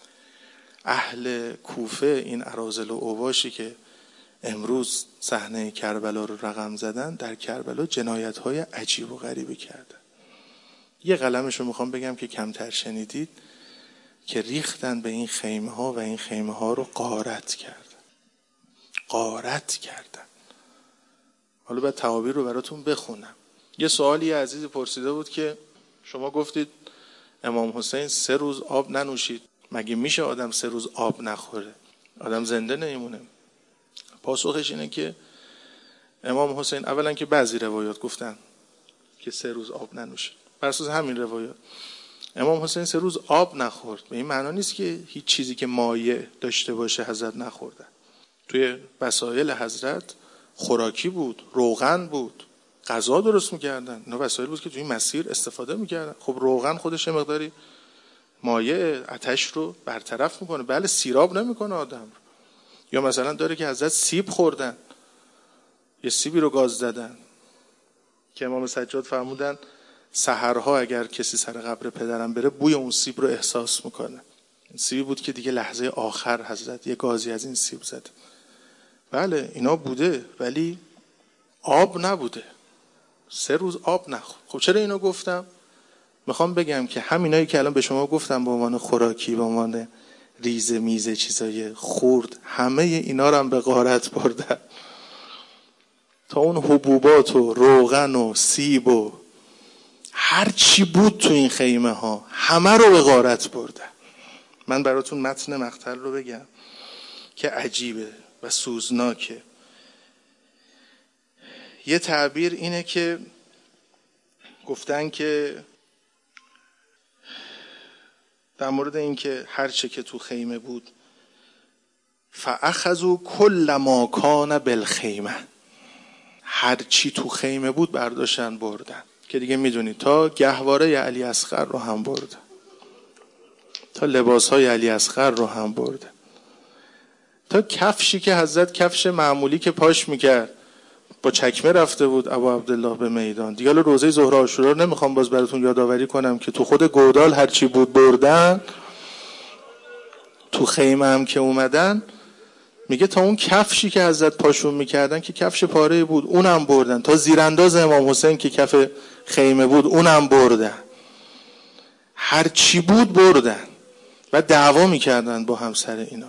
اهل کوفه، این اراذل و اوباشی که امروز صحنه کربلا رو رقم زدن، در کربلا جنایت های عجیب و غریبی کردن. یه قلمش رو میخوام بگم که کمتر شنیدید، که ریختن به این خیمه ها و این خیمه ها رو غارت کردن. غارت کردن. حالا باید تعابیر رو براتون بخونم. یه سوالی عزیزی پرسیده بود که شما گفتید امام حسین 3 روز آب ننوشید، مگه میشه آدم 3 روز آب نخوره؟ آدم زنده نمیمونه. پاسخش اینه که امام حسین اولا که بعضی روایات گفتن که 3 روز آب ننوشید، بر اساس همین روایات امام حسین 3 روز آب نخورد. به این معنا نیست که هیچ چیزی که مایع داشته باشه حضرت نخوردن. توی وسایل حضرت خوراکی بود، روغن بود، غذا درست میکردن. اینا وسایل بود که توی مسیر استفاده میکردن. خب روغن خودش مقداری مایع آتش رو برطرف میکنه. بله سیراب نمیکنه آدم. یا مثلا داره که حضرت سیب خوردن، یه سیبی رو گاز دادن که امام سجاد فرمودن سحرها اگر کسی سر قبر پدرم بره بوی اون سیب رو احساس میکنه. سیبی بود که دیگه لحظه آخر حضرت یه گازی از این سیب زد. بله اینا بوده، ولی آب نبوده. 3 روز آب نخورد. خب چرا اینو گفتم؟ میخوام بگم که همینایی که الان به شما گفتم به عنوان خوراکی، به عنوان ریزه میزه چیزای خورد، همه اینا رو هم به غارت بردن. تا اون حبوبات و روغن و سیب و هر چی بود تو این خیمه ها همه رو به غارت بردن. من براتون متن مقتل رو بگم که عجیبه و سوزناکه. یه تعبیر اینه که گفتن که در مورد این که هر چه که تو خیمه بود فاخذوا کل ما کان بالخیمه، هر چی تو خیمه بود برداشتن بردن. که دیگه میدونید تا گهواره علی اصغر رو هم بردن، تا لباسهای علی اصغر رو هم بردن، تا کفشی که حضرت کفش معمولی که پاش میکرد با چکمه رفته بود ابا عبدالله به میدان. دیگه روزه ظهر عاشورا رو نمیخوام باز براتون یادآوری کنم که تو خود گودال هر چی بود بردن. تو خیمه هم که اومدن میگه تا اون کفشی که حضرت پاشون میکردن که کفش پاره بود اونم بردن، تا زیرانداز امام حسین که کف خیمه بود اونم بردن. هر چی بود بردن و دعوا میکردن با همسر اینا.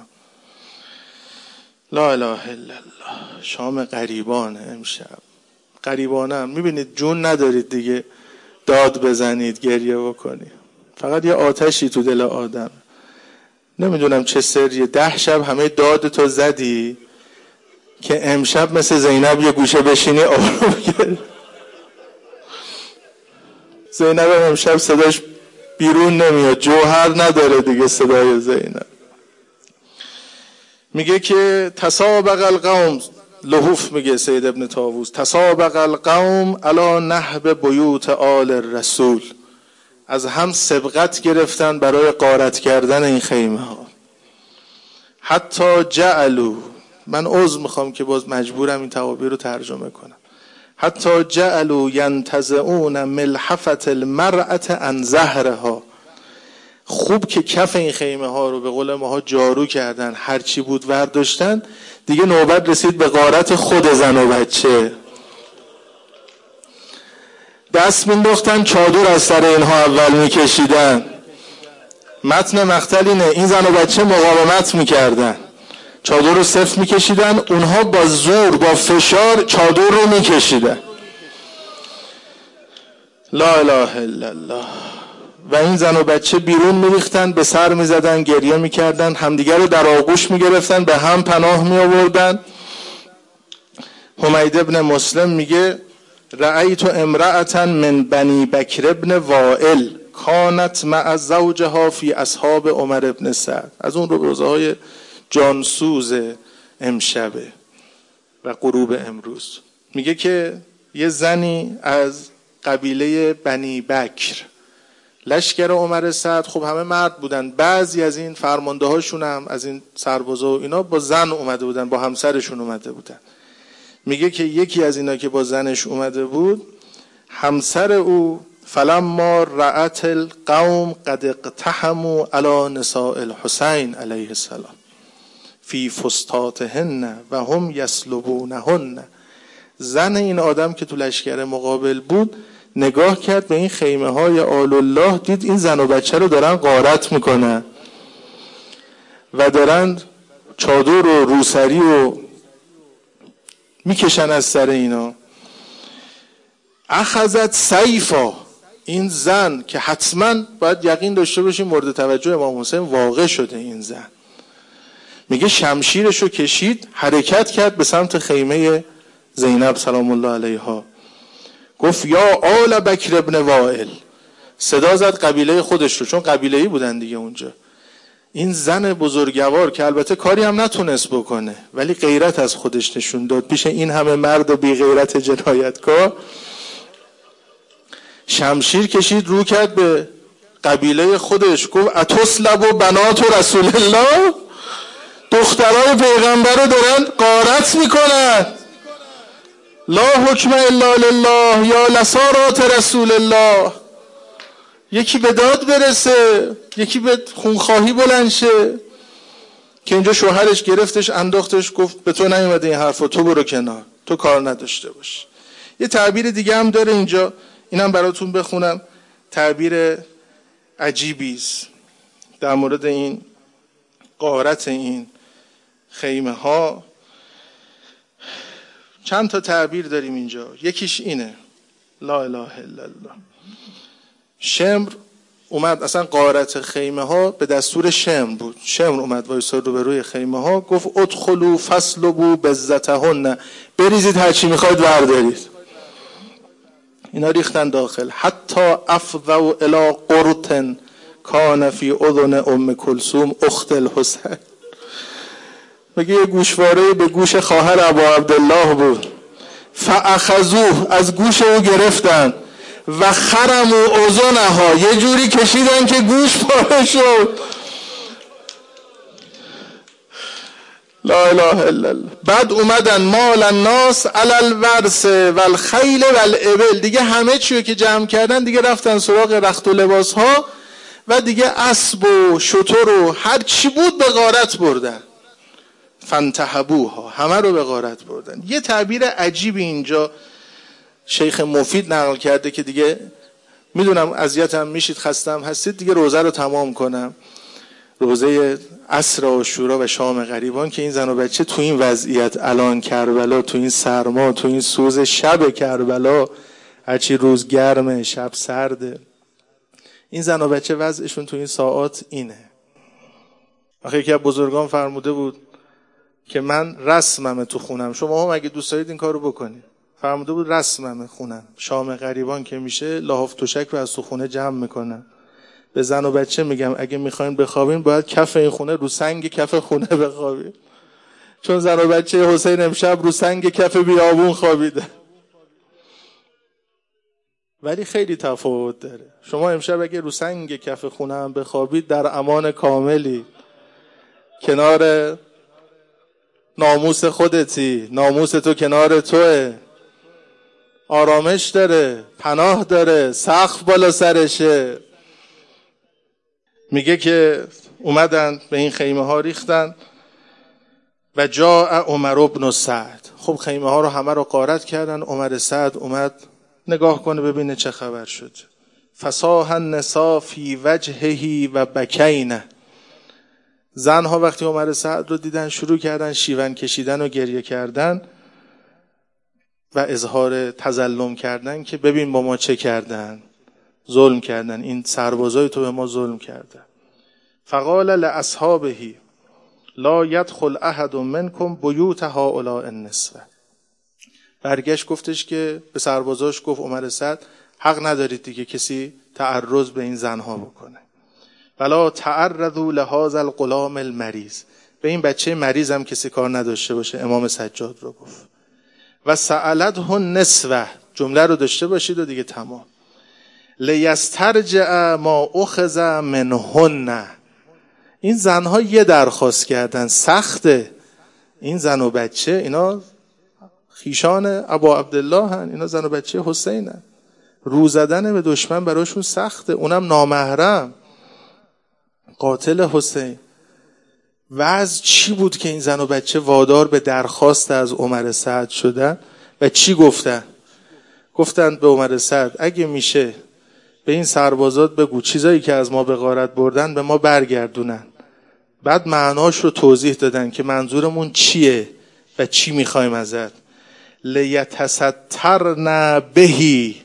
لا اله الا الله. شام غریبانه امشب. غریبانه هم میبینید جون ندارید دیگه داد بزنید گریه بکنید، فقط یه آتشی تو دل آدم. نمیدونم چه سریه. 10 شب همه داد تو زدی که امشب مثل زینب یه گوشه بشینی آروم گرد. زینب امشب صداش بیرون نمیاد، جوهر نداره دیگه صدای زینب. میگه که تسابق القوم، لحوف میگه سید ابن طاووس، تسابق القوم علی نهب بیوت آل الرسول، از هم سبقت گرفتن برای غارت کردن این خیمه ها. حتی جعلوا، من عذر میخوام که باز مجبورم این تعابیر رو ترجمه کنم، حتی جعلوا ینتزعون ملحفة المرأة عن ظهرها. خوب که کف این خیمه ها رو به قول ماها جارو کردن، هر چی بود ورداشتن، دیگه نوبت رسید به غارت خود زن و بچه. دست مینداختن چادر از سر اینها اول میکشیدن. متن مقتل اینه، این زن و بچه مقاومت میکردن. چادر رو صفر میکشیدن، اونها با زور با فشار چادر رو میکشیدن. لا اله الا الله. و این زن و بچه بیرون میریختن، به سر میزدن، گریه میکردن، همدیگر رو در آغوش میگرفتن، به هم پناه میآوردن. حمید ابن مسلم میگه رأیت امرأة من بنی بکر ابن وائل کانت مع زوجها فی اصحاب عمر ابن سعد. از اون روزهای جانسوز امشبه و غروب امروز. میگه که یه زنی از قبیله بنی بکر، لشکر عمر سعد، خب همه مرد بودن، بعضی از این فرمانده هاشون هم از این سربازا و اینا با زن اومده بودن، با همسرشون اومده بودن. میگه که یکی از اینا که با زنش اومده بود، همسر او فلما رأت القوم قد اقتحموا علی نساء الحسین علیه السلام فی فسطاطهن و هم یسلبونهن. زن این آدم که تو لشکر مقابل بود نگاه کرد به این خیمه های آل الله، دید این زن و بچه رو دارن غارت میکنن و دارن چادر و روسری و میکشن از سر اینا. اخذت سیفا، این زن که حتما باید یقین داشته باشیم مورد توجه امام حسین واقع شده، این زن میگه شمشیرش رو کشید، حرکت کرد به سمت خیمه زینب سلام الله علیها. گفت یا آل بکر ابن وائل، صدا زد قبیله خودش رو، چون قبیله‌ای بودن دیگه اونجا. این زن بزرگوار که البته کاری هم نتونست بکنه ولی غیرت از خودش نشون داد پیش این همه مرد بی غیرت جنایتکار، شمشیر کشید رو کرد به قبیله خودش، گفت اتسلب و بنات رسول الله، دخترای پیغمبر رو دارن غارت میکنن. لا حکم الا لله یا لسارات رسول الله. یکی به داد برسه، یکی به خونخواهی بلند شه. که اینجا شوهرش گرفتش انداختش، گفت به تو نیومده این حرفا، تو برو کنار، تو کار نداشته باش. یه تعبیر دیگه هم داره اینجا، اینم براتون بخونم، تعبیر عجیبی است در مورد این غارت این خیمه ها. چند تا تعبیر داریم اینجا، یکیش اینه لا اله الا الله. شمر اومد، اصلا غارت خیمه ها به دستور شمر بود. شمر اومد وایساد رو به روی خیمه ها، گفت ادخلوا فاسلبوا بزتهن، بریزید هرچی میخواید بردارید. اینا ریختن داخل. حتی افضوا الی قرط کان فی اذن ام کلثوم اخت الحسین. میگه یه گوشواره به گوش خواهر ابو عبدالله بود، فاخذوه، از گوش او گرفتن، و خرموا اذنها، یه جوری کشیدن که گوش پاره شد. لا اله الا الله. بعد اومدن مال الناس علی الورث والخیل والابل، دیگه همه چیو که جمع کردن دیگه رفتن سراغ رخت و لباس ها و دیگه اسب و شتر و هر چی بود به غارت بردن. فانتهبوها، همه رو به غارت بردن. یه تعبیر عجیبی اینجا شیخ مفید نقل کرده که دیگه میدونم اذیتم میشید، خستم هستید، دیگه روزه رو تمام کنم. روزه عصر عاشورا و شام غریبان که این زن و بچه تو این وضعیت الان کربلا، تو این سرما، تو این سوز شب کربلا، هرچی روز گرمه شب سرده، این زن و بچه وضعشون تو این ساعات اینه. آخه یکی از بزرگان فرموده بود که من رسممه تو خونم، شما هم اگه دوست دارید این کارو بکنید. فرموده بود رسممه خونم، شام غریبان که میشه لحاف توشک رو از تو خونه جمع میکنم، به زن و بچه میگم اگه میخواین بخوابین باید کف این خونه رو سنگ کف خونه بخوابین، چون زن و بچه حسین امشب رو سنگ کف بیابون خوابیده. ولی خیلی تفاوت داره. شما امشب اگه رو سنگ کف خونه هم بخوابید در امان کاملی، کنار ناموس خودتی، ناموس تو کنار توه، آرامش داره، پناه داره، سقف بالا سرشه. میگه که اومدن به این خیمه ها ریختن و جاء عمر بن سعد. خب خیمه ها رو همه رو غارت کردن. عمر سعد اومد نگاه کنه ببینه چه خبر شد. فصاح النساء فی وجهه و بکینه، زنها وقتی عمر سعد رو دیدن شروع کردن شیون کشیدن و گریه کردن و اظهار تظلم کردن که ببین با ما چه کردن، ظلم کردن، این سربازای تو به ما ظلم کردن. فقال لاصحابه لا يدخل احد منكم بیوت هؤلاء النسوه. برگشت گفتش که به سربازاش گفت عمر سعد حق ندارید دیگه کسی تعرض به این زنها بکنه. ولا تعرضوا لهذا الغلام المریض، به این بچه مریض هم کسی کار نداشته باشه. امام سجاد رو گفت و سألته النسوه، جمله رو داشته باشید و دیگه تمام. لیسترجع ما اخذ منهن، این زنها یه درخواست کردن سخته. این زن و بچه اینا خیشان ابا عبدالله هن، اینا زن و بچه حسین هن. رو زدن به دشمن براشون سخته، اونم نامحرم، قاتل حسین. وضع چی بود که این زن و بچه وادار به درخواست از عمر سعد شدن و چی گفتن؟ گفتن به عمر سعد اگه میشه به این سربازات بگو چیزایی که از ما به غارت بردن به ما برگردونن. بعد معناش رو توضیح دادن که منظورمون چیه و چی میخوایم ازت. لیتسترن بهی.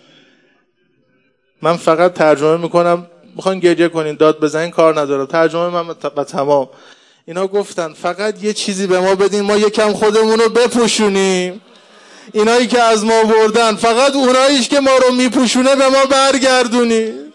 من فقط ترجمه میکنم، میخوان گریه کنین داد بزنین کار ندارم، ترجمه من و تمام. اینا گفتن فقط یه چیزی به ما بدین ما یکم خودمون رو بپوشونیم، اینایی که از ما بردن فقط اوناییش که ما رو میپوشونه به ما برگردونی.